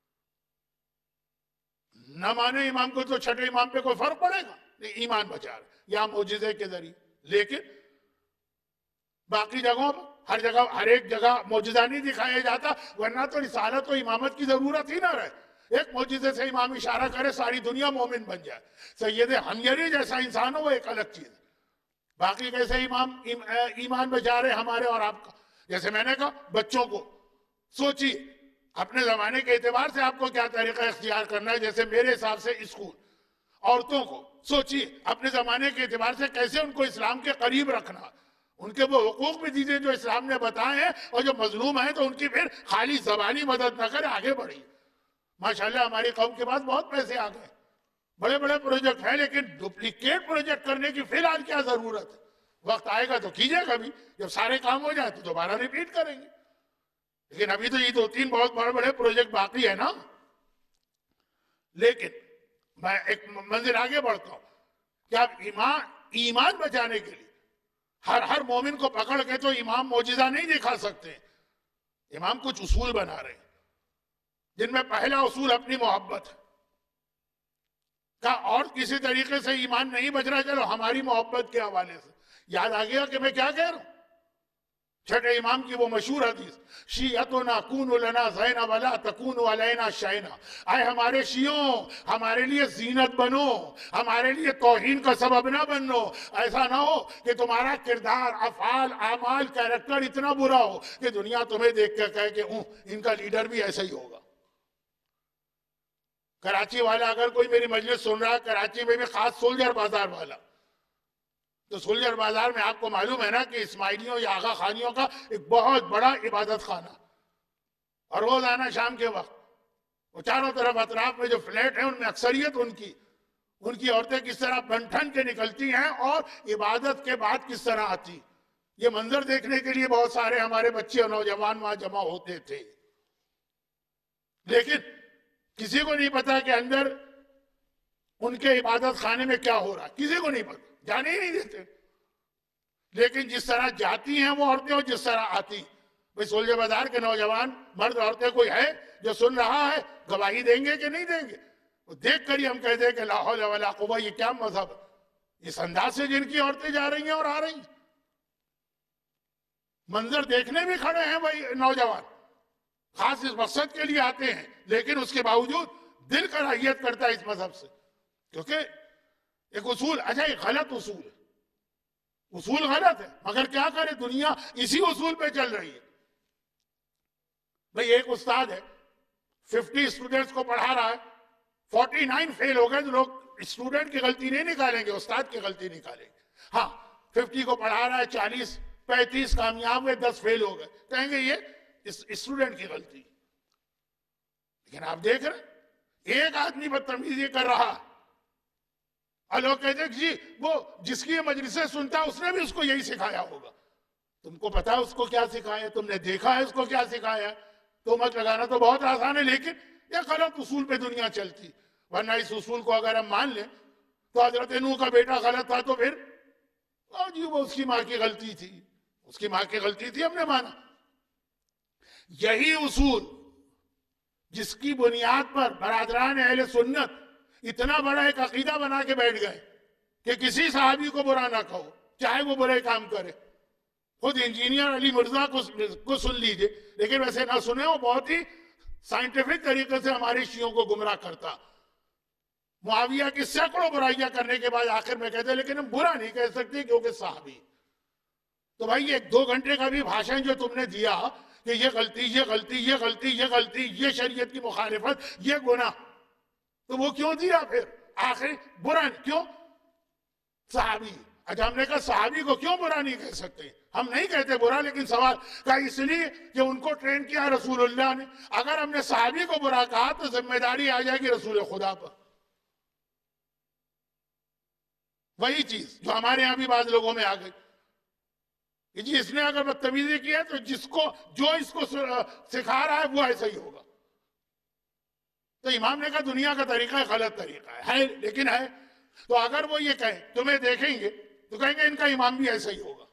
نہ مانے امام کو تو چھٹے امام پہ کوئی فرق پڑے گا؟ ایمان بچا رہے یا معجزے کے ذریعے. لیکن باقی جگہوں پر ہر جگہ ہر ایک جگہ معجزہ نہیں دکھایا جاتا، ورنہ تو رسالت و امامت کی ضرورت ہی نہ رہے. ایک معجزے سے امام اشارہ کرے ساری دنیا مومن بن جائے. سید ہمیری جیسا انسان ہو وہ ایک الگ چیز ہے. باقی کیسے امام ایمان بچا رہے ہمارے اور آپ کا؟ جیسے میں نے کہا بچوں کو سوچیے اپنے زمانے کے اعتبار سے آپ کو کیا طریقہ اختیار کرنا ہے. جیسے میرے حساب سے اسکول، عورتوں کو سوچیے اپنے زمانے کے اعتبار سے کیسے ان کو اسلام کے قریب رکھنا، ان کے وہ حقوق بھی دیجئے جو اسلام نے بتائے ہیں، اور جو مظلوم ہیں تو ان کی پھر خالی زبانی مدد نہ کرے، آگے بڑھی. ماشاءاللہ ہماری قوم کے پاس بہت پیسے آ گئے، بڑے بڑے پروجیکٹ ہیں، لیکن ڈپلیکیٹ پروجیکٹ کرنے کی فی الحال کیا ضرورت ہے؟ وقت آئے گا تو کیجئے گا بھی، جب سارے کام ہو جائے تو دوبارہ ریپیٹ کریں گے. لیکن ابھی تو یہ دو تین بہت بڑے بڑے پروجیکٹ باقی ہے نا. لیکن میں ایک منزل آگے بڑھتا ہوں کہ آپ ایمان ایمان بچانے کے لیے ہر ہر مومن کو پکڑ کے تو امام معجزہ نہیں دکھا سکتے. امام کچھ اصول بنا رہے ہیں جن میں پہلا اصول اپنی محبت ہے. کہ اور کسی طریقے سے ایمان نہیں بچ رہا، چلو ہماری محبت کے حوالے سے. یاد آ گیا کہ میں کیا کہہ رہا ہوں؟ چھٹے امام کی وہ مشہور حدیث، شیعتنا کونوا لنا زینا ولا تکونوا علینا شینا. اے ہمارے شیعوں ہمارے لیے زینت بنو، ہمارے لیے توہین کا سبب نہ بنو. ایسا نہ ہو کہ تمہارا کردار، افعال، اعمال، کیریکٹر اتنا برا ہو کہ دنیا تمہیں دیکھ کر کہے کہ ان کا لیڈر بھی ایسا ہی ہوگا. کراچی والا اگر کوئی میری مجلس سن رہا ہے، کراچی میں بھی خاص سولجر بازار والا، تو سولجر بازار میں آپ کو معلوم ہے نا کہ اسماعیلیوں یا آغا خانیوں کا ایک بہت بڑا عبادت خانہ، اور روزانہ شام کے وقت وہ چاروں طرف اطراف میں جو فلیٹ ہیں ان میں اکثریت ان کی ان کی عورتیں کس طرح بن ٹھن کے نکلتی ہیں اور عبادت کے بعد کس طرح آتی. یہ منظر دیکھنے کے لیے بہت سارے ہمارے بچے اور نوجوان وہاں جمع ہوتے تھے، لیکن کسی کو نہیں پتا کہ اندر ان کے عبادت خانے میں کیا ہو رہا ہے، کسی کو نہیں پتا، جانے ہی نہیں دیتے. لیکن جس طرح جاتی ہیں وہ عورتیں اور جس طرح آتی. بھئی سولجر بازار کے نوجوان مرد عورتیں کوئی ہے جو سن رہا ہے؟ گواہی دیں گے کہ نہیں دیں گے؟ دیکھ کر ہی ہم کہتے ہیں کہ لا حول ولا قوہ، یہ کیا مذہب ہے؟ اس انداز سے جن کی عورتیں جا رہی ہیں اور آ رہی ہیں. منظر دیکھنے بھی کھڑے ہیں بھائی نوجوان، خاص اس مقصد کے لیے آتے ہیں، لیکن اس کے باوجود دل کراہیت کرتا ہے اس مذہب سے، کیونکہ ایک اصول، اچھا یہ غلط اصول ہے، اصول غلط ہے، مگر کیا کرے، دنیا اسی اصول پہ چل رہی ہے. بھئی ایک استاد ہے، ففٹی اسٹوڈنٹس کو پڑھا رہا ہے، فورٹی نائن فیل ہو گئے، تو لوگ اسٹوڈنٹ کی غلطی نہیں نکالیں گے، استاد کی غلطی نکالیں گے. ہاں ففٹی کو پڑھا رہا ہے، چالیس پینتیس کامیاب ہوئے، دس فیل ہو گئے، کہیں گے یہ اسٹوڈنٹ کی غلطی. لیکن آپ دیکھ رہے ایک آدمی بدتمیزی کر رہا، اور لوگ کہتے ہیں جی وہ جس کی یہ مجلسیں سنتا اس نے بھی اس کو یہی سکھایا ہوگا. تم کو پتا ہے اس کو کیا سکھایا؟ تم نے دیکھا ہے اس کو کیا سکھایا؟ تہمت لگانا تو بہت آسان ہے، لیکن یہ غلط اصول پہ دنیا چلتی. ورنہ اس اصول کو اگر ہم مان لیں تو حضرت نوح کا بیٹا غلط تھا تو پھر جی وہ اس کی ماں کی غلطی تھی، اس کی ماں کی غلطی تھی، ہم نے مانا. یہی اصول جس کی بنیاد پر برادران اہل سنت اتنا بڑا ایک عقیدہ بنا کے بیٹھ گئے کہ کسی صحابی کو برا نہ کہو چاہے وہ برے کام کرے. خود انجینئر علی مرزا کو سن لیجئے، لیکن ویسے نہ سنیں، وہ بہت ہی سائنٹیفک طریقے سے ہمارے شیعوں کو گمراہ کرتا. معاویہ کی سینکڑوں برائیاں کرنے کے بعد آخر میں کہتے ہیں لیکن ہم برا نہیں کہہ سکتے کیونکہ صحابی. تو بھائی ایک دو گھنٹے کا بھی بھاشن جو تم نے دیا کہ یہ غلطی یہ غلطی یہ غلطی یہ غلطی یہ شریعت کی مخالفت یہ گناہ، تو وہ کیوں دیا پھر آخر برا کیوں؟ صحابی. اچھا ہم نے کہا صحابی کو کیوں برا نہیں کہہ سکتے؟ ہم نہیں کہتے برا، لیکن سوال کا اس لیے کہ ان کو ٹرین کیا رسول اللہ نے. اگر ہم نے صحابی کو برا کہا تو ذمہ داری آ جائے گی رسول خدا پر. وہی چیز جو ہمارے ہاں بھی بعض لوگوں میں آ گئی کہ جی اس نے اگر بدتمیزی کی ہے تو جس کو جو اس کو سکھا رہا ہے وہ ایسا ہی ہوگا. تو امام نے کہا دنیا کا طریقہ غلط طریقہ ہے ہے لیکن ہے. تو اگر وہ یہ کہیں تمہیں دیکھیں گے تو کہیں گے ان کا امام بھی ایسا ہی ہوگا.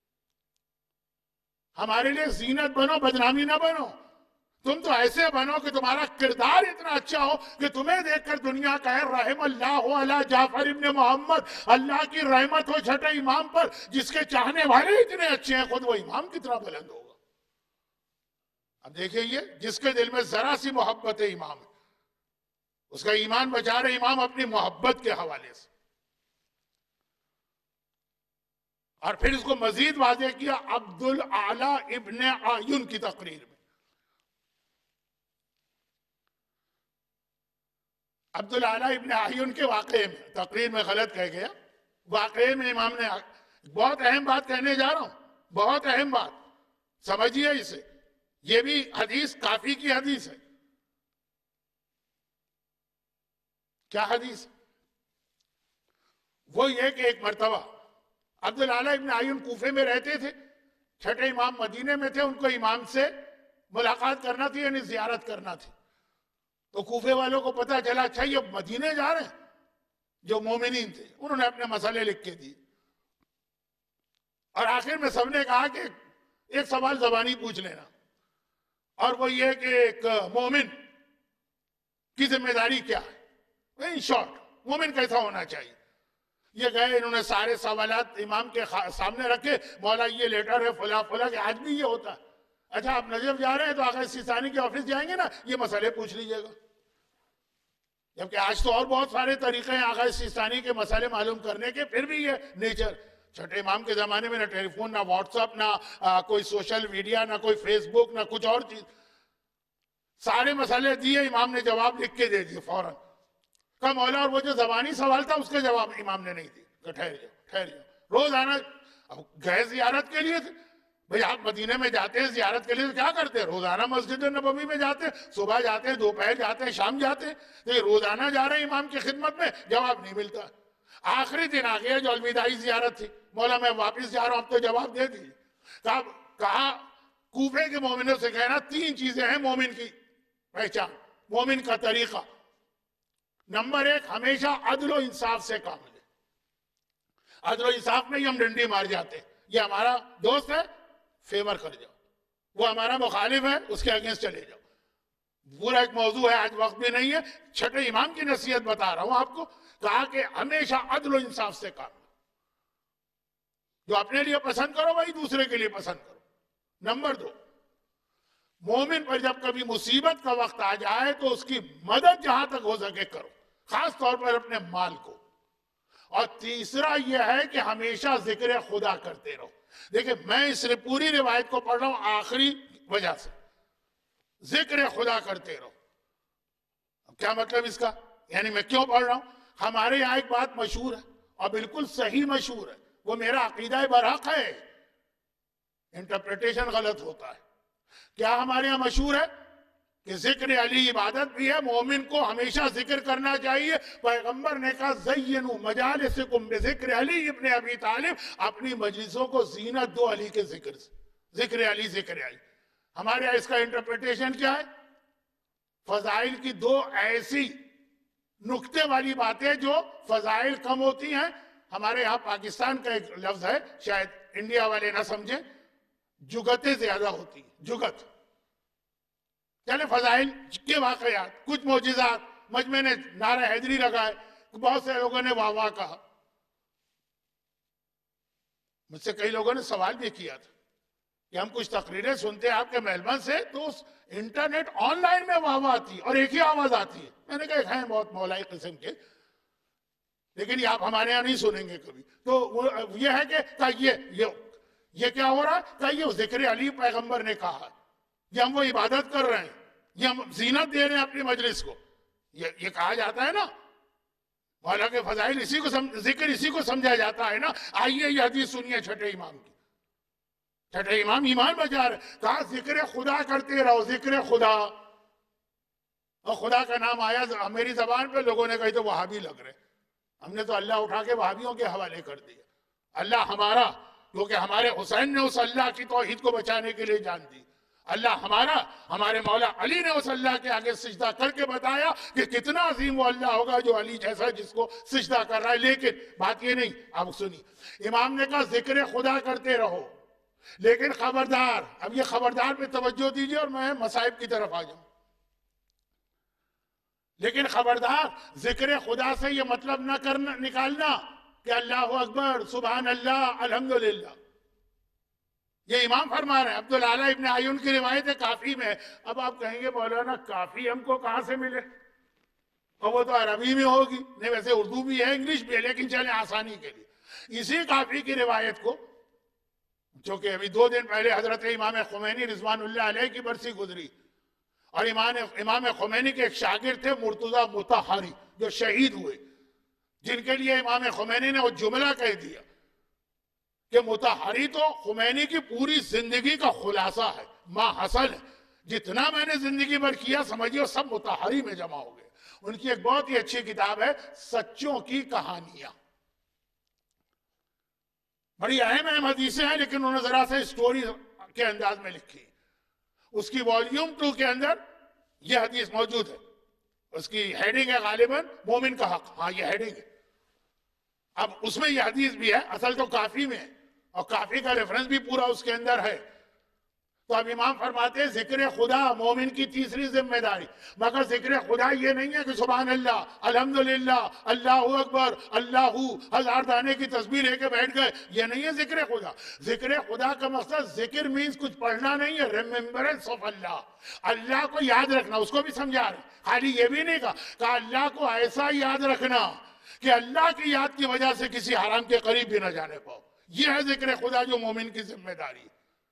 ہمارے لیے زینت بنو، بدنامی نہ بنو. تم تو ایسے بنو کہ تمہارا کردار اتنا اچھا ہو کہ تمہیں دیکھ کر دنیا کہے رحم اللہ علی جعفر ابن محمد، اللہ کی رحمت ہو چھٹے امام پر جس کے چاہنے والے اتنے اچھے ہیں، خود وہ امام کتنا بلند ہوگا. اب دیکھیں یہ جس کے دل میں ذرا سی محبت ہے امام ہے، اس کا ایمان بچا رہے امام اپنی محبت کے حوالے سے. اور پھر اس کو مزید واضح کیا عبدالعالی ابن عیون کی تقریر میں. عبدالعالی ابن عیون کے واقعے میں، تقریر میں غلط کہہ گیا، واقعے میں امام نے بہت اہم بات کہنے جا رہا ہوں، بہت اہم بات سمجھیے اسے. یہ بھی حدیث کافی کی حدیث ہے. کیا حدیث؟ وہ یہ کہ ایک مرتبہ عبدالعالی ابن عیون کوفے میں رہتے تھے، چھٹے امام مدینے میں تھے، ان کو امام سے ملاقات کرنا تھی یعنی زیارت کرنا تھی. تو کوفے والوں کو پتا چلا اچھا یہ مدینے جا رہے ہیں، جو مومنین تھے انہوں نے اپنے مسئلے لکھ کے دیے. اور آخر میں سب نے کہا کہ ایک سوال زبانی پوچھ لینا، اور وہ یہ کہ ایک مومن کی ذمہ داری کیا ہے، ان شارٹ مومن کیسا ہونا چاہیے. یہ گئے، انہوں نے سارے سوالات امام کے سامنے رکھے، مولا یہ لیٹر ہے فلا فلا، کہ آج بھی یہ ہوتا ہے. اچھا آپ نجف جا رہے ہیں تو آغا سیستانی کے آفس جائیں گے نا، یہ مسئلے پوچھ لیجئے گا. جبکہ آج تو اور بہت سارے طریقے ہیں آغا سیستانی کے مسئلے معلوم کرنے کے، پھر بھی یہ نیچر. چھٹے امام کے زمانے میں نہ ٹیلی فون، نہ واٹس اپ، نہ کوئی سوشل میڈیا، نہ کوئی فیس بک، نہ کچھ اور چیز. سارے مسئلے دیے، امام نے جواب لکھ کے دے دیے فوراً. کہا مولا اور وہ جو زبانی سوال تھا اس کے جواب امام نے نہیں دی. کہ ٹھہر جاؤ ٹھہر جاؤ. روز آنا گئے زیارت کے لیے تھے، بھئی آپ مدینے میں جاتے ہیں زیارت کے لیے تو کیا کرتے ہیں؟ روزانہ مسجد نبوی میں جاتے ہیں، صبح جاتے ہیں، دوپہر جاتے ہیں، شام جاتے ہیں. تو یہ روزانہ جا رہے ہیں امام کی خدمت میں، جواب نہیں ملتا. آخری دن آ گیا جو الوداعی زیارت تھی، مولا میں واپس جا رہا ہوں، اب تو جواب دے دیجیے. کہا کہا کوفے کے مومنوں سے کہنا تین چیزیں ہیں مومن کی پہچان، مومن کا طریقہ. نمبر ایک، ہمیشہ عدل و انصاف سے کام لے. عدل و انصاف میں ہی ہم ڈنڈی مار جاتے ہیں. یہ ہمارا دوست ہے، فیور کر جاؤ. وہ ہمارا مخالف ہے، اس کے اگینسٹ چلے جاؤ. پورا ایک موضوع ہے، آج وقت بھی نہیں ہے. چھٹے امام کی نصیحت بتا رہا ہوں آپ کو. کہا کہ ہمیشہ عدل و انصاف سے کام لو. جو اپنے لیے پسند کرو وہی دوسرے کے لیے پسند کرو. نمبر دو، مومن پر جب کبھی مصیبت کا وقت آ جائے تو اس کی مدد جہاں تک ہو سکے کرو، خاص طور پر اپنے مال کو. اور تیسرا یہ ہے کہ ہمیشہ ذکر خدا کرتے رہو. دیکھیں میں اس پوری روایت کو پڑھ رہا ہوں آخری وجہ سے. ذکر خدا کرتے رہو. کیا مطلب اس کا؟ یعنی میں کیوں پڑھ رہا ہوں؟ ہمارے یہاں ایک بات مشہور ہے اور بالکل صحیح مشہور ہے، وہ میرا عقیدہ برحق ہے، انٹرپریٹیشن غلط ہوتا ہے. کیا ہمارے یہاں مشہور ہے کہ ذکر علی عبادت بھی ہے، مومن کو ہمیشہ ذکر کرنا چاہیے. پیغمبر نے کہا زینوا مجالسکم بذکر علی ابن ابی طالب، اپنی مجلسوں کو زینت دو علی کے ذکر سے. ذکر علی ذکر علی. ہمارے یہاں اس کا انٹرپریٹیشن کیا ہے؟ فضائل کی دو ایسی نکتے والی باتیں جو فضائل کم ہوتی ہیں. ہمارے یہاں پاکستان کا ایک لفظ ہے، شاید انڈیا والے نہ سمجھیں، جگتیں زیادہ ہوتی ہیں. جگت چلے فضائل کے واقعات، کچھ معجزات. مجمع نے نعرہ حیدری لگائے، بہت سے لوگوں نے واہ واہ کہا. مجھ سے کئی لوگوں نے سوال بھی کیا تھا کہ ہم کچھ تقریریں سنتے ہیں آپ کے مہلبان سے تو انٹرنیٹ آن لائن میں واہ واہ آتی ہے اور ایک ہی آواز آتی ہے. میں نے کہا ہیں بہت مولائی قسم کے، لیکن یہ آپ ہمارے یہاں نہیں سنیں گے کبھی. تو یہ ہے کہ یہ یہ کیا ہو رہا ہے؟ کہ یہ ذکر علی پیغمبر نے کہا ہے، یہ ہم وہ عبادت کر رہے ہیں، یہ ہم زینت دے رہے ہیں اپنی مجلس کو. یہ کہا جاتا ہے نا، مولا کے فضائل اسی کو ذکر اسی کو سمجھا جاتا ہے نا. آئیے یہ حدیث سنیے چھٹے امام کی. چھٹے امام ایمان بچا رہے، کہا ذکر خدا کرتے رہو، ذکر خدا. اور خدا کا نام آیا میری زبان پہ، لوگوں نے کہی تو وہابی لگ رہے. ہم نے تو اللہ اٹھا کے وہابیوں کے حوالے کر دیا. اللہ ہمارا، کیونکہ ہمارے حسین نے اس اللہ کی توحید کو بچانے کے لیے جان دی. اللہ ہمارا، ہمارے مولا علی نے اس اللہ کے آگے سجدہ کر کے بتایا کہ کتنا عظیم وہ اللہ ہوگا جو علی جیسا جس کو سجدہ کر رہا ہے. لیکن بات یہ نہیں، اب سنی، امام نے کہا ذکر خدا کرتے رہو، لیکن خبردار. اب یہ خبردار پہ توجہ دیجئے اور میں مصائب کی طرف آ جاؤں. لیکن خبردار، ذکر خدا سے یہ مطلب نہ کرنا نکالنا کہ اللہ اکبر، سبحان اللہ، الحمدللہ. یہ امام فرما رہے ہیں. عبدالعالی ابن عیون کی روایت ہے کافی میں. اب آپ کہیں گے مولانا کافی ہم کو کہاں سے ملے؟ اور وہ تو عربی میں ہوگی. نہیں، ویسے اردو بھی ہے، انگلش بھی ہے، لیکن چلیں آسانی کے لیے اسی کافی کی روایت کو، جو کہ ابھی دو دن پہلے حضرت امام خمینی رضوان اللہ علیہ کی برسی گزری، اور امام خمینی کے ایک شاگرد تھے مرتضی مطہری جو شہید ہوئے، جن کے لیے امام خمینی نے وہ جملہ کہہ دیا کہ مطہری تو خمینی کی پوری زندگی کا خلاصہ ہے، ما حصل ہے. جتنا میں نے زندگی بھر کیا سمجھیے سب مطہری میں جمع ہو گئے. ان کی ایک بہت ہی اچھی کتاب ہے سچوں کی کہانیاں. بڑی اہم اہم حدیثیں ہیں لیکن انہوں نے ذرا سے اسٹوری کے انداز میں لکھی. اس کی والیوم ٹو کے اندر یہ حدیث موجود ہے. اس کی ہیڈنگ ہے غالباً مومن کا حق. ہاں یہ ہیڈنگ ہے. اب اس میں یہ حدیث بھی ہے، اصل تو کافی میں ہے اور کافی کا ریفرنس بھی پورا اس کے اندر ہے. تو اب امام فرماتے ہیں ذکر خدا مومن کی تیسری ذمہ داری. مگر ذکر خدا یہ نہیں ہے کہ سبحان اللہ، الحمدللہ، اللہ اکبر، اللہ ہزار دانے کی تسبیح لے کے بیٹھ گئے. یہ نہیں ہے ذکر خدا. ذکر خدا کا مقصد ذکر مینز کچھ پڑھنا نہیں ہے، ریممبرنس آف اللہ، اللہ کو یاد رکھنا. اس کو بھی سمجھا رہے. خالی یہ بھی نہیں کہا کہ اللہ کو ایسا یاد رکھنا کہ اللہ کی یاد کی وجہ سے کسی حرام کے قریب بھی نہ جانے پاؤ. یہ ہے ذکر خدا جو مومن کی ذمہ داری.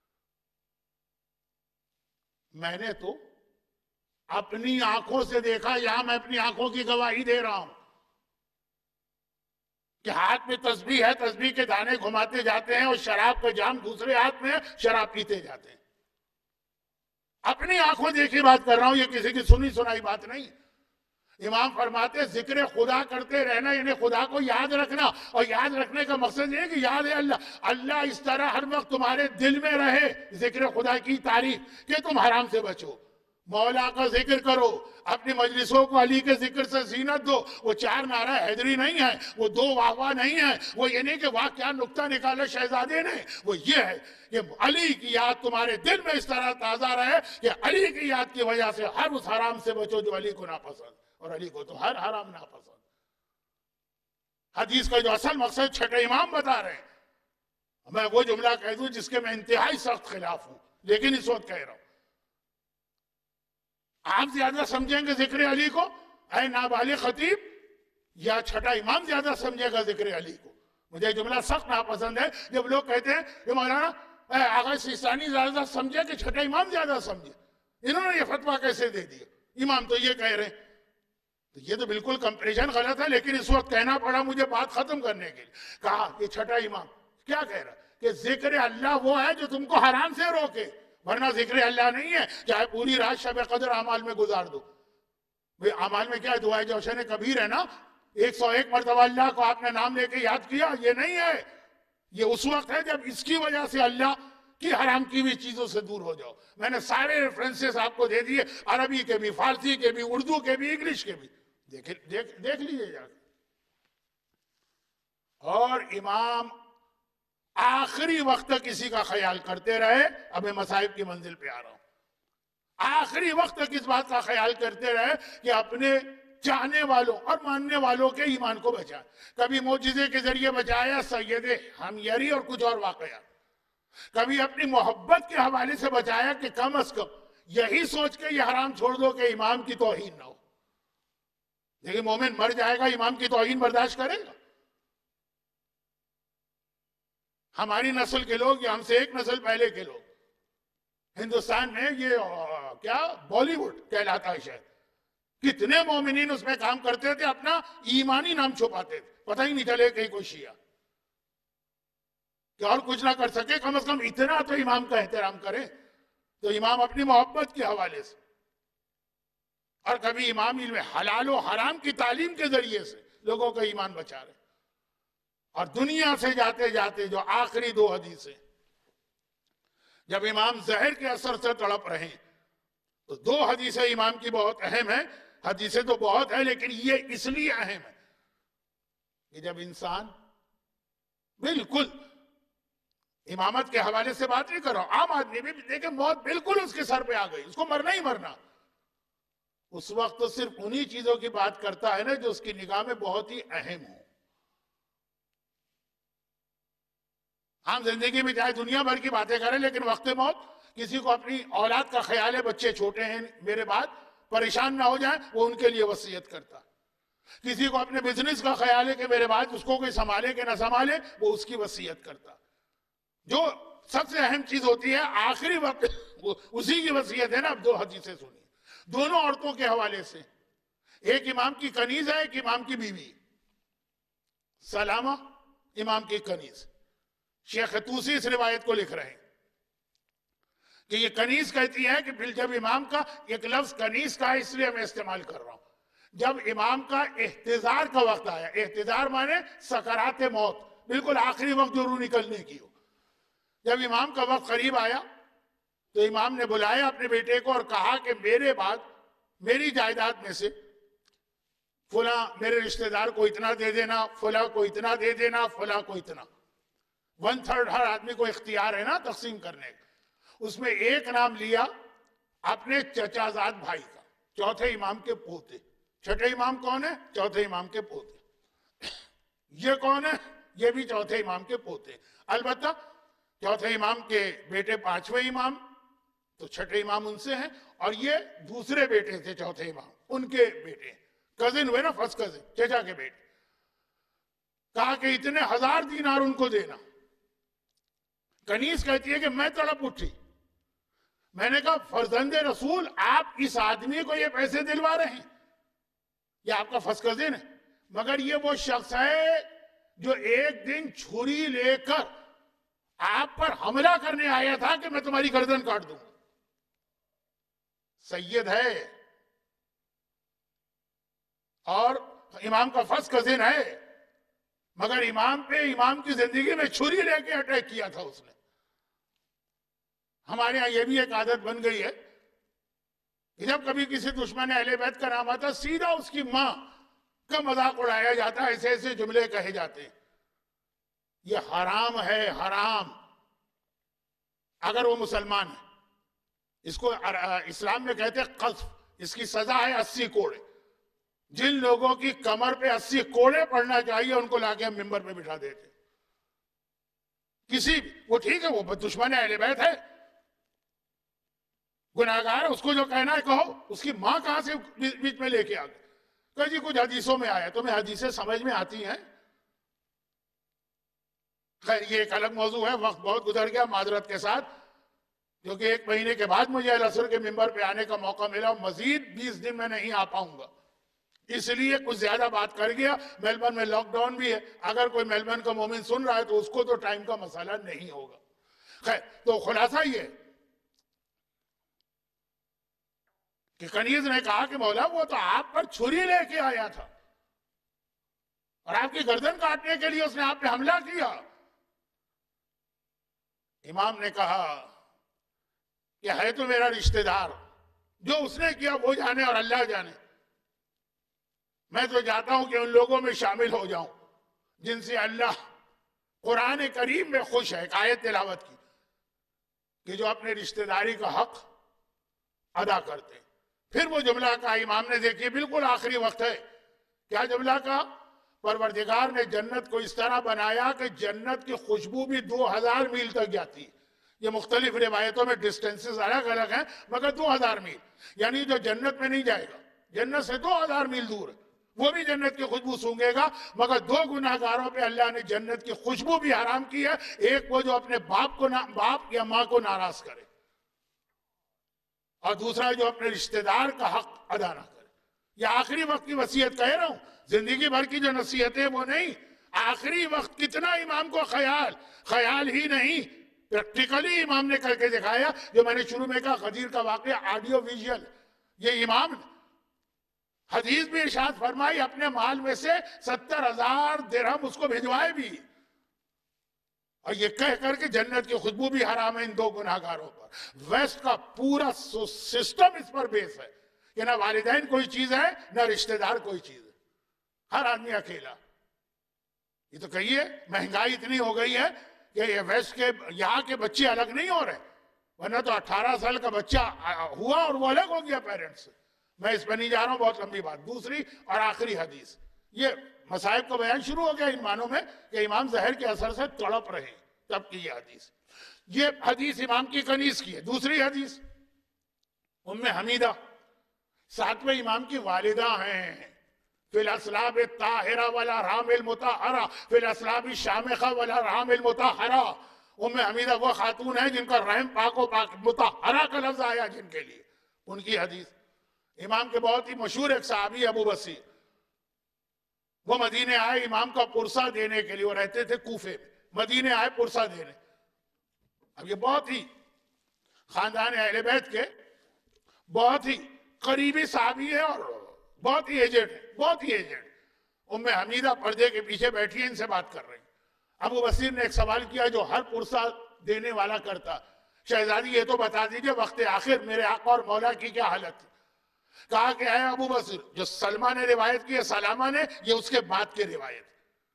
میں نے تو اپنی آنکھوں سے دیکھا، یہاں میں اپنی آنکھوں کی گواہی دے رہا ہوں کہ ہاتھ میں تسبیح ہے، تسبیح کے دانے گھماتے جاتے ہیں اور شراب کا جام دوسرے ہاتھ میں ہے، شراب پیتے جاتے ہیں. اپنی آنکھوں دیکھی بات کر رہا ہوں، یہ کسی کی سنی سنائی بات نہیں. امام فرماتے ذکر خدا کرتے رہنا، یعنی خدا کو یاد رکھنا، اور یاد رکھنے کا مقصد یہ ہے کہ یاد ہے اللہ اللہ اس طرح ہر وقت تمہارے دل میں رہے، ذکر خدا کی تعریف، کہ تم حرام سے بچو. مولا کا ذکر کرو، اپنی مجلسوں کو علی کے ذکر سے زینت دو. وہ چار نعرہ حیدری نہیں ہے، وہ دو واہ واہ نہیں ہے، وہ یہ نہیں کہ واہ کیا نکتہ نکالا شہزادے نے. وہ یہ ہے کہ علی کی یاد تمہارے دل میں اس طرح تازہ رہے کہ علی کی یاد کی وجہ سے ہر اس حرام سے بچو جو علی کو ناپسند، اور علی کو تو ہر حرام ناپسند. حدیث کا جو اصل مقصد چھٹے امام بتا رہے ہیں. میں وہ جملہ کہہ دوں جس کے میں انتہائی سخت خلاف ہوں، لیکن اس وقت کہہ رہا ہوں. آپ زیادہ سمجھیں گے ذکر علی کو اے نابالغ خطیب، یا چھٹا امام زیادہ سمجھے گا ذکر علی کو؟ مجھے جملہ سخت ناپسند ہے جب لوگ کہتے ہیں کہ مولانا آغا سیستانی زیادہ سمجھے کہ چھٹا امام زیادہ سمجھے. انہوں نے یہ فتویٰ کیسے دے دیا؟ امام تو یہ کہہ رہے ہیں. تو یہ تو بالکل کمپریشن غلط ہے، لیکن اس وقت کہنا پڑا مجھے بات ختم کرنے کے لیے. کہا کہ چھٹا امام کیا کہہ رہا کہ ذکر اللہ وہ ہے جو تم کو حرام سے روکے، ورنہ ذکر اللہ نہیں ہے چاہے پوری رات شب قدر اعمال میں گزار دو. اعمال میں کیا دعائے جوشن کبیر ہے نا، ایک سو ایک مرتبہ اللہ کو آپ نے نام لے کے یاد کیا. یہ نہیں ہے، یہ اس وقت ہے جب اس کی وجہ سے اللہ کی حرام کی ہوئی چیزوں سے دور ہو جاؤ. میں نے سارے ریفرنسز آپ کو دے دیے، عربی کے بھی، فارسی کے بھی، اردو کے بھی، انگلش کے بھی. دیکھ دیکھ لیجیے جا کے. اور امام آخری وقت تک اسی کا خیال کرتے رہے. اب میں مصائب کی منزل پہ آ رہا ہوں. آخری وقت تک اس بات کا خیال کرتے رہے کہ اپنے چاہنے والوں اور ماننے والوں کے ایمان کو بچائے. کبھی معجزے کے ذریعے بچایا سید حمیری اور کچھ اور واقعات، کبھی اپنی محبت کے حوالے سے بچایا کہ کم از کم یہی سوچ کے یہ حرام چھوڑ دو کہ امام کی توہین نہ ہو. لیکن مومن مر جائے گا، امام کی توہین برداشت کرے گا؟ ہماری نسل کے لوگ یا ہم سے ایک نسل پہلے کے لوگ ہندوستان میں یہ کیا بالی ووڈ کہلاتا ہے شہر، کتنے مومنین اس میں کام کرتے تھے، اپنا ایمانی نام چھپاتے تھے، پتہ ہی نہیں چلے کہیں کوئی شیعہ کہ اور کچھ نہ کر سکے، کم از کم اتنا تو امام کا احترام کریں. تو امام اپنی محبت کے حوالے سے، اور کبھی امام علم حلال و حرام کی تعلیم کے ذریعے سے لوگوں کا ایمان بچا رہے. اور دنیا سے جاتے جاتے جو آخری دو حدیثیں جب امام زہر کے اثر سے تڑپ رہے ہیں، تو دو حدیثیں امام کی بہت اہم ہیں. حدیثیں تو بہت ہیں لیکن یہ اس لیے اہم ہے کہ جب انسان بالکل امامت کے حوالے سے بات نہیں کر رہا، عام آدمی بھی دیکھیں موت بالکل اس کے سر پہ آ گئی، اس کو مرنا ہی مرنا، اس وقت تو صرف انہی چیزوں کی بات کرتا ہے نا جو اس کی نگاہ میں بہت ہی اہم ہو. عام زندگی میں چاہے دنیا بھر کی باتیں کریں، لیکن وقت موت کسی کو اپنی اولاد کا خیال ہے، بچے چھوٹے ہیں میرے بعد پریشان نہ ہو جائیں، وہ ان کے لیے وصیت کرتا. کسی کو اپنے بزنس کا خیال ہے کہ میرے بعد اس کو کوئی سنبھالے کہ نہ سنبھالے، وہ اس کی وصیت کرتا. جو سب سے اہم چیز ہوتی ہے آخری وقت اسی کی وصیت ہے نا. اب دو حدیثیں سنی دونوں عورتوں کے حوالے سے، ایک امام کی کنیز ہے، ایک امام کی بیوی. سلامہ امام کی کنیز. شیخ توسی اس روایت کو لکھ رہے ہیں کہ یہ کنیز کہتی ہے کہ پھر جب امام کا ایک لفظ کنیز کا ہے اس لیے میں استعمال کر رہا ہوں، جب امام کا احتضار کا وقت آیا، احتضار مانے سکرات موت، بالکل آخری وقت جو روح نکلنے کی ہو، جب امام کا وقت قریب آیا تو امام نے بلایا اپنے بیٹے کو اور کہا کہ میرے بعد میری جائیداد میں سے فلاں میرے رشتہ دار کو اتنا دے دینا، فلاں کو اتنا دے دینا، فلاں کو اتنا. ون تھرڈ ہر آدمی کو اختیار ہے نا تقسیم کرنے کا. اس میں ایک نام لیا اپنے چچا زاد بھائی کا، چوتھے امام کے پوتے. چھٹے امام کون ہے؟ چوتھے امام کے پوتے. یہ کون ہے؟ یہ بھی چوتھے امام کے پوتے. البتہ چوتھے امام کے بیٹے پانچویں امام، تو چھٹے امام ان سے ہیں، اور یہ دوسرے بیٹے تھے چوتھے امام، ان کے بیٹے کزن ہوئے نا، فرسٹ کزن، چچا کے بیٹے. کہا کہ اتنے ہزار دینار ان کو دینا. کنیز کہتی ہے کہ میں تڑپ اٹھی. میں نے کہا فرزند رسول آپ اس آدمی کو یہ پیسے دلوا رہے ہیں، یہ آپ کا فرسٹ کزن ہے، مگر یہ وہ شخص ہے جو ایک دن چھری لے کر آپ پر حملہ کرنے آیا تھا کہ میں تمہاری گردن کاٹ دوں. سید ہے اور امام کا فرض کزن ہے، مگر امام پہ امام کی زندگی میں چھری لے کے اٹیک کیا تھا اس نے. ہمارے ہاں یہ بھی ایک عادت بن گئی ہے کہ جب کبھی کسی دشمن اہل بیت کا نام آتا سیدھا اس کی ماں کا مذاق اڑایا جاتا، ایسے ایسے جملے کہے جاتے ہیں. یہ حرام ہے، حرام. اگر وہ مسلمان ہے، اس کو اسلام میں کہتے ہیں قذف، اس کی سزا ہے اسی کوڑے. جن لوگوں کی کمر پہ اسی کوڑے پڑنا چاہیے ان کو لا کے ہم ممبر پہ بٹھا دیتے. کسی وہ ٹھیک ہے، وہ دشمن اہل بیت ہے، گناہگار ہے، اس کو جو کہنا ہے کہو. اس کی ماں کہاں سے بیچ میں لے کے آ گئی؟ کہ جی کچھ حدیثوں میں آیا. تمہیں حدیثیں سمجھ میں آتی ہیں؟ خیر یہ ایک الگ موضوع ہے، وقت بہت گزر گیا معذرت کے ساتھ، کیونکہ ایک مہینے کے بعد مجھے العصر کے ممبر پہ آنے کا موقع ملا. مزید بیس دن میں نہیں آ پاؤں گا، اس لیے کچھ زیادہ بات کر گیا. میلبرن میں لاک ڈاؤن بھی ہے، اگر کوئی میلبرن کا مومن سن رہا ہے تو اس کو تو ٹائم کا مسئلہ نہیں ہوگا. خیر تو خلاصہ یہ کہ کنیز نے کہا کہ مولا وہ تو آپ پر چھری لے کے آیا تھا اور آپ کی گردن کاٹنے کے لیے اس نے آپ پہ حملہ کیا. امام نے کہا کہ ہے تو میرا رشتہ دار، جو اس نے کیا وہ جانے اور اللہ جانے. میں تو چاہتا ہوں کہ ان لوگوں میں شامل ہو جاؤں جن سے اللہ قرآن کریم میں خوش ہے. ایک آیت تلاوت کی کہ جو اپنے رشتہ داری کا حق ادا کرتے. پھر وہ جملہ کہا امام نے، دیکھیے بالکل آخری وقت ہے. کیا جملہ کہا؟ پروردگار نے جنت کو اس طرح بنایا کہ جنت کی خوشبو بھی دو ہزار میل تک جاتی. یہ مختلف روایتوں میں ڈسٹینسز الگ الگ ہیں، مگر دو ہزار میل. یعنی جو جنت میں نہیں جائے گا، جنت سے دو ہزار میل دور ہے، وہ بھی جنت کی خوشبو سونگے گا. مگر دو گناہگاروں پہ اللہ نے جنت کی خوشبو بھی حرام کی ہے. ایک وہ جو اپنے باپ کو باپ یا ماں کو ناراض کرے، اور دوسرا جو اپنے رشتہ دار کا حق ادا نہ کرے. یہ آخری وقت کی وصیت کہہ رہا ہوں، زندگی بھر کی جو نصیحتیں وہ نہیں. آخری وقت کتنا امام کو خیال خیال ہی نہیں، پریکٹیکلی امام نے کر کے دکھایا. جو میں نے شروع میں کہا غدیر کا واقعہ آڈیو ویژول، یہ امام نے حدیث بھی ارشاد فرمائی اپنے مال میں سے ستر ہزار درہم اس کو بھیجوائے بھی، اور یہ کہہ کر کے جنت کی خوشبو بھی حرام ہے ان دو گناہگاروں پر. ویسٹ کا پورا سسٹم اس پر بیس ہے کہ نہ والدین کوئی چیز ہے نہ رشتہ دار کوئی چیز ہے، ہر آدمی اکیلا. یہ تو کہیے مہنگائی اتنی ہو گئی ہے کہ یہ ویسٹ کے یہاں کے بچے الگ نہیں ہو رہے، ورنہ تو اٹھارہ سال کا بچہ ہوا اور وہ الگ ہو گیا پیرنٹس سے. میں اس پہ نہیں جا رہا ہوں، بہت لمبی بات. دوسری اور آخری حدیث، یہ مصائب کو بیان شروع ہو گیا ان معنوں میں کہ امام زہر کے اثر سے تڑپ رہے تب کی یہ حدیث. یہ حدیث امام کی کنیز کی ہے. دوسری حدیث ام حمیدہ، ساتویں امام کی والدہ ہیں. فی الاسلاب الطاہرہ والارحام المطہرہ، فی الاسلاب الشامخہ والارحام المطہرہ. ام حمیدہ وہ خاتون ہیں جن کا رحم پاک و پاک مطہرہ کا لفظ آیا جن کے لیے. ان کی حدیث امام کے بہت ہی مشہور ایک صحابی ابو بصیر، وہ مدینے آئے امام کا پرسہ دینے کے لیے. وہ رہتے تھے کوفے میں، مدینے آئے پرسہ دینے. اب یہ بہت ہی خاندان اہل بیت کے بہت ہی قریبی صحابی ہے اور بہت ہی ایجنٹ ہے، بہت ہی ایجنٹ. ام حمیدہ پردے کے پیچھے بیٹھی ہیں، ان سے بات کر رہی ہیں. ابو بصیر نے ایک سوال کیا جو ہر پرسہ دینے والا کرتا، شہزادی یہ تو بتا دیجئے وقت آخر میرے آقا اور مولا کی کیا حالت تھی. کہا کہ اے ابو بصیر، جو سلمہ نے روایت کی ہے سلامہ نے، یہ اس کے بعد کی روایت.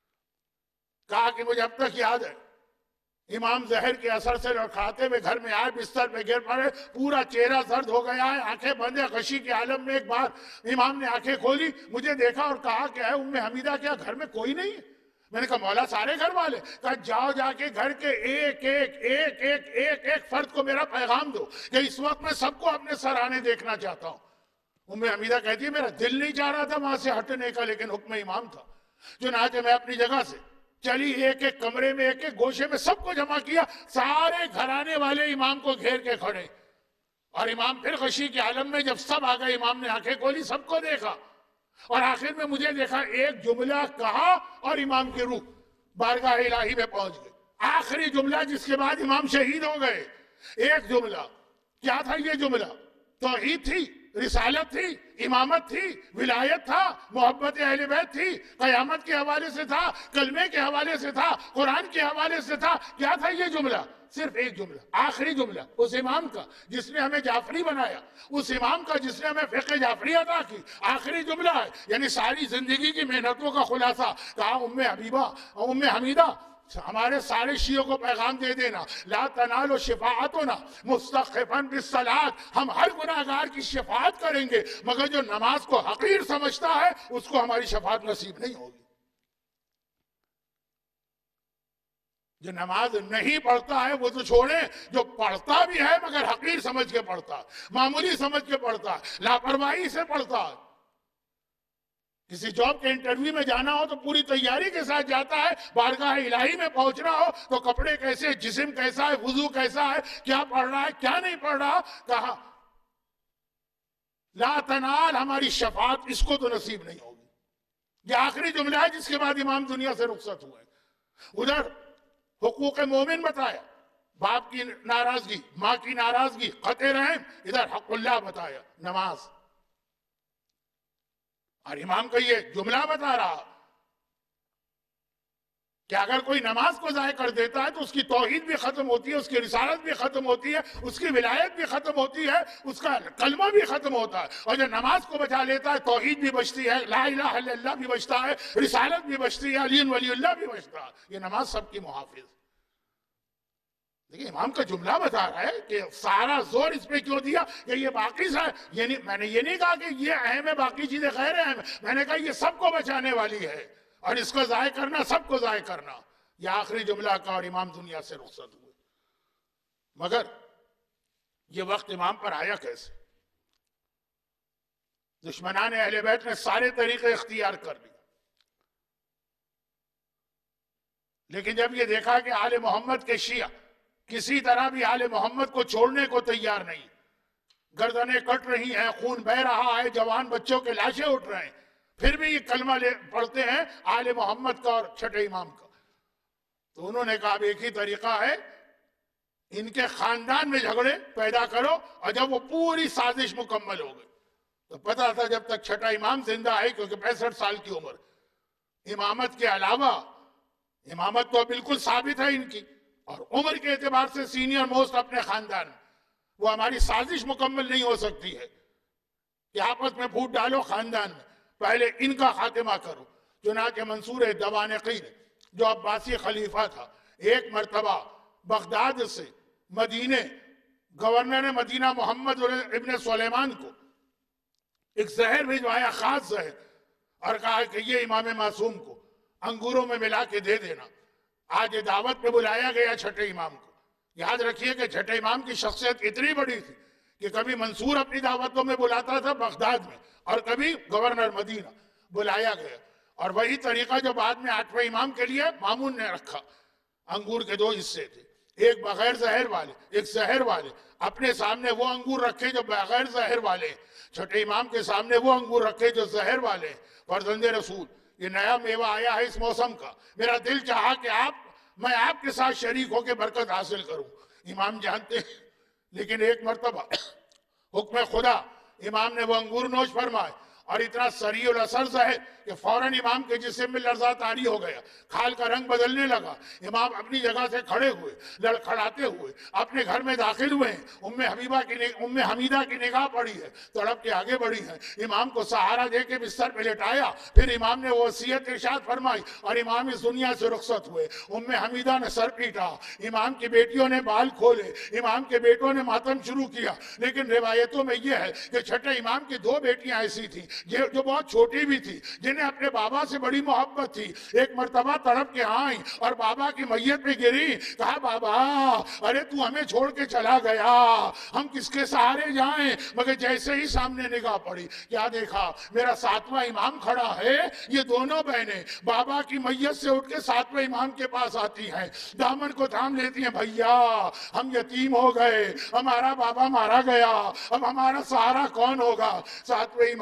کہا کہ مجھے اب تک یاد ہے امام زہر کے اثر سے کھاتے ہوئے گھر میں آئے، بستر پہ گر پڑے، پورا چہرہ زرد ہو گیا ہے، آنکھیں بند ہیں، غشی کے عالم میں. ایک بار امام نے آنکھیں کھولی، مجھے دیکھا اور کہا کہ اے ام حمیدہ کیا گھر میں کوئی نہیں ہے؟ میں نے کہا مولا سارے گھر والے. کہا جاؤ جا کے گھر کے ایک ایک ایک ایک ایک ایک فرد کو میرا پیغام دو کہ اس وقت میں سب کو اپنے سرانے دیکھنا چاہتا ہوں. ام حمیدہ کہتی ہے میرا دل نہیں چاہ رہا تھا وہاں سے ہٹنے کا، لیکن حکم امام تھا. چنانچہ میں اپنی جگہ سے چلی، ایک ایک کمرے میں ایک ایک گوشے میں سب کو جمع کیا. سارے گھرانے والے امام کو گھیر کے کھڑے، اور امام پھر غشی کے عالم میں. جب سب آ گئے امام نے آنکھیں کھولی، سب کو دیکھا، اور آخر میں مجھے دیکھا. ایک جملہ کہا اور امام کی روح بارگاہ الہی میں پہنچ گئے. آخری جملہ جس کے بعد امام شہید ہو گئے, ایک جملہ. کیا تھا یہ جملہ؟ توحید تھی, رسالت تھی, امامت تھی, ولایت تھا, محبت اہل بیت تھی, قیامت کے حوالے سے تھا, کلمے کے حوالے سے تھا, قرآن کے حوالے سے تھا. کیا تھا یہ جملہ؟ صرف ایک جملہ, آخری جملہ, اس امام کا جس نے ہمیں جعفری بنایا, اس امام کا جس نے ہمیں فقہ جعفری عطا کی. آخری جملہ ہے, یعنی ساری زندگی کی محنتوں کا خلاصہ. کہا ام حبیبہ, ام حمیدہ, ہمارے سارے شیعوں کو پیغام دے دینا, لا تنالوا شفاعتنا مستخفا بالصلاۃ, ہم ہر گناہگار کی شفاعت کریں گے, مگر جو نماز کو حقیر سمجھتا ہے اس کو ہماری شفاعت نصیب نہیں ہوگی. جو نماز نہیں پڑھتا ہے وہ تو چھوڑیں, جو پڑھتا بھی ہے مگر حقیر سمجھ کے پڑھتا ہے, معمولی سمجھ کے پڑھتا ہے, لاپرواہی سے پڑھتا ہے. کسی جاب کے انٹرویو میں جانا ہو تو پوری تیاری کے ساتھ جاتا ہے, بارگاہ الہی میں پہنچنا ہو تو کپڑے کیسے, جسم کیسا ہے, وضو کیسا ہے, کیا پڑھ رہا ہے, کیا نہیں پڑھ رہا. کہا لا تنال, ہماری شفاعت اس کو تو نصیب نہیں ہوگی. یہ آخری جملہ ہے جس کے بعد امام دنیا سے رخصت ہوئے. ادھر حقوق مومن بتایا, باپ کی ناراضگی, ماں کی ناراضگی, قطع رحم. ادھر حق اللہ بتایا, نماز. اور امام کا یہ جملہ بتا رہا کہ اگر کوئی نماز کو ضائع کر دیتا ہے تو اس کی توحید بھی ختم ہوتی ہے, اس کی رسالت بھی ختم ہوتی ہے, اس کی ولایت بھی ختم ہوتی ہے, اس کا کلمہ بھی ختم ہوتا ہے. اور جو نماز کو بچا لیتا ہے توحید بھی بچتی ہے, لا الہ الا اللہ بھی بچتا ہے, رسالت بھی بچتی ہے, علی ولی اللہ بھی بچتا ہے. یہ نماز سب کی محافظ. دیکھیں امام کا جملہ بتا رہا ہے کہ سارا زور اس پہ کیوں دیا کہ یہ باقی سا, یعنی میں نے یہ نہیں کہا کہ یہ اہم ہے باقی چیزیں غیر اہم ہے, میں نے کہا یہ سب کو بچانے والی ہے اور اس کو ضائع کرنا سب کو ضائع کرنا. یہ آخری جملہ کا, اور امام دنیا سے رخصت ہوئے. مگر یہ وقت امام پر آیا کیسے؟ دشمنان اہل بیت نے سارے طریقے اختیار کر لیے, لیکن جب یہ دیکھا کہ آل محمد کے شیعہ کسی طرح بھی آل محمد کو چھوڑنے کو تیار نہیں, گردنیں کٹ رہی ہیں, خون بہ رہا ہے, جوان بچوں کے لاشیں اٹھ رہے ہیں, پھر بھی یہ کلمہ لے پڑھتے ہیں آل محمد کا اور چھٹے امام کا. تو انہوں نے کہا اب ایک ہی طریقہ ہے, ان کے خاندان میں جھگڑے پیدا کرو. اور جب وہ پوری سازش مکمل ہو گئی تو پتا تھا جب تک چھٹا امام زندہ ہے, کیونکہ پینسٹھ سال کی عمر, امامت کے علاوہ, امامت تو بالکل ثابت ہے ان کی, اور عمر کے اعتبار سے سینئر موسٹ اپنے خاندان, وہ ہماری سازش مکمل نہیں ہو سکتی ہے کہ آپس میں پھوٹ ڈالو خاندان میں, پہلے ان کا خاتمہ کرو. چنانچہ منصور دوانقی نے, جو عباسی خلیفہ تھا, ایک مرتبہ بغداد سے مدینے گورنر مدینہ محمد ابن سلیمان کو ایک زہر بھجوایا, خاص زہر, اور کہا کہ یہ امام معصوم کو انگوروں میں ملا کے دے دینا. آج دعوت پہ بلایا گیا چھٹے امام کو. یاد رکھیے کہ چھٹے امام کی شخصیت اتنی بڑی تھی کہ کبھی منصور اپنی دعوتوں میں بلاتا تھا بغداد میں, اور کبھی گورنر مدینہ بلایا گیا. اور وہی طریقہ جو بعد میں آٹھویں امام کے لیے مامون نے رکھا. انگور کے دو حصے تھے, ایک بغیر زہر والے, ایک زہر والے. اپنے سامنے وہ انگور رکھے جو بغیر زہر والے, چھٹے امام کے سامنے وہ انگور رکھے جو زہر والے. فرزند رسول, یہ نیا میوہ آیا ہے اس موسم کا, میرا دل چاہا کہ آپ میں آپ کے ساتھ شریک ہو کے برکت حاصل کروں. امام جانتے ہیں, لیکن ایک مرتبہ حکم خدا امام نے وہ انگور نوش فرمائے, اور اتنا سریع الاثر زہر کہ فوراً امام کے جسم میں لرزہ طاری ہو گیا, کھال کا رنگ بدلنے لگا. امام اپنی جگہ سے کھڑے ہوئے, لڑکھڑاتے ہوئے اپنے گھر میں داخل ہوئے ہیں. ام حبیبہ کی ام حمیدہ کی نگاہ پڑی ہے, تڑپ کے آگے بڑھی ہیں, امام کو سہارا دے کے بستر پہ لٹایا. پھر امام نے وصیت ارشاد فرمائی اور امام اس دنیا سے رخصت ہوئے. ام حمیدہ نے سر پیٹا, امام کی بیٹیوں نے بال کھولے, امام کے بیٹوں نے ماتم شروع کیا. لیکن روایتوں میں یہ ہے کہ چھٹے امام کی دو بیٹیاں ایسی تھیں جو بہت چھوٹی بھی تھی, جنہیں اپنے بابا سے بڑی محبت تھی. ایک مرتبہ تڑپ کے آئیں اور بابا کی میت پہ گری. کہا بابا ارے تو ہمیں چھوڑ کے چلا گیا, ہم کس کے سہارے جائیں. مگر جیسے ہی سامنے نگاہ پڑی, کیا دیکھا, میرا ساتواں امام کھڑا ہے. یہ دونوں بہنیں بابا کی میت سے اٹھ کے ساتویں امام کے پاس آتی ہیں, دامن کو تھام لیتی ہیں. بھیا ہم یتیم ہو گئے, ہمارا بابا مارا گیا, اب ہمارا سہارا کون ہوگا. ساتویں امام نے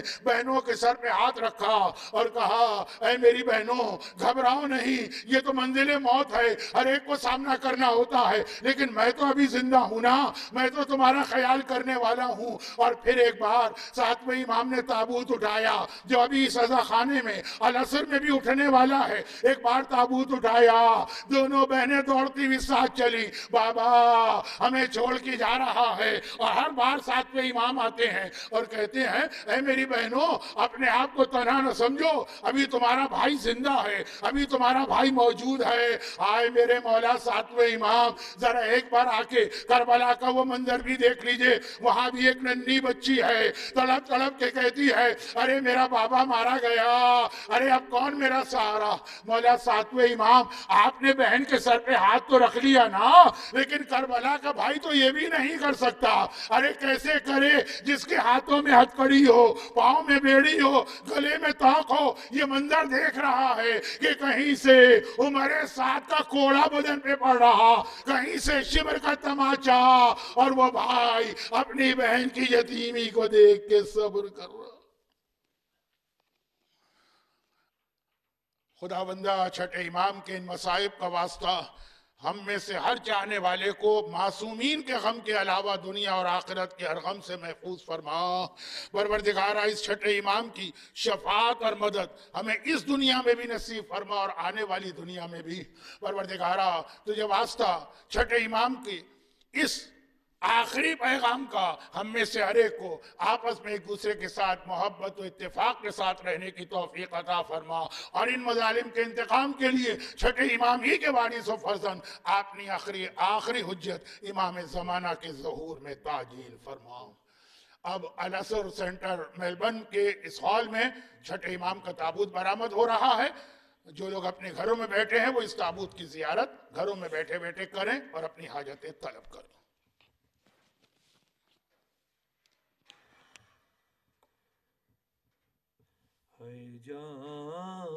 بہنوں کے سر پہ ہاتھ رکھا اور کہا اے میری بہنوں گھبراؤ نہیں، یہ تو منزل موت ہے، ہر ایک کو سامنا کرنا ہوتا ہے، لیکن میں تو ابھی زندہ ہوں نا، میں تو تمہارا خیال کرنے والا ہوں۔ اور پھر ایک بار ساتویں امام نے تابوت اٹھایا جو ابھی سزا خانے میں العصر میں بھی اٹھنے والا ہے، ایک بار تابوت اٹھایا، دونوں بہنیں دوڑتی ہوئی ساتھ چلی، بابا ہمیں چھوڑ کے جا رہا ہے، اور ہر بار ساتویں امام آتے ہیں اور کہتے ہیں اے میری بہنوں اپنے آپ کو تنہا نہ سمجھو، ابھی تمہارا بھائی زندہ ہے، ابھی تمہارا بھائی موجود ہے۔ آئے میرے مولا ساتویں امام ذرا ایک بار آ کے کربلا کا وہ منظر بھی دیکھ لیجئے، وہاں بھی ایک ننھی بچی ہے، تڑپ تڑپ کے کہتی ہے ارے میرا بابا مارا گیا، ارے اب کون میرا سہارا۔ مولا ساتویں امام آپ نے بہن کے سر پہ ہاتھ تو رکھ لیا نا، لیکن کربلا کا بھائی تو یہ بھی نہیں کر سکتا، ارے کیسے کرے جس کے ہاتھوں میں ہتھکڑی ہو، پاؤں میں بیڑی ہو، گلے میں طاق ہو، یہ منظر دیکھ رہا ہے کہ کہیں سے عمر سعد کا کوڑا بدن پہ پڑ رہا، کہیں سے شبر کا تماچا، اور وہ بھائی اپنی بہن کی یتیمی کو دیکھ کے صبر کر رہا۔ خدا بندہ چھٹے امام کے ان مصائب کا واسطہ ہم میں سے ہر چاہنے والے کو معصومین کے غم کے علاوہ دنیا اور آخرت کے ہر غم سے محفوظ فرما۔ پروردگارہ اس چھٹے امام کی شفاعت اور مدد ہمیں اس دنیا میں بھی نصیب فرما اور آنے والی دنیا میں بھی۔ پروردگارہ تجھے واسطہ چھٹے امام کی اس آخری پیغام کا ہم میں سے ہر ایک کو آپس میں ایک دوسرے کے ساتھ محبت و اتفاق کے ساتھ رہنے کی توفیق عطا فرما، اور ان مظالم کے انتقام کے لیے چھٹے امام ہی کے وارث و فرزند اپنی آخری آخری حجت امام زمانہ کے ظہور میں تعجیل فرما۔ اب العصر سینٹر میلبرن کے اس ہال میں چھٹے امام کا تابوت برآمد ہو رہا ہے۔ جو لوگ اپنے گھروں میں بیٹھے ہیں وہ اس تابوت کی زیارت گھروں میں بیٹھے بیٹھے کریں اور اپنی حاجتیں طلب کریں۔ ہے جان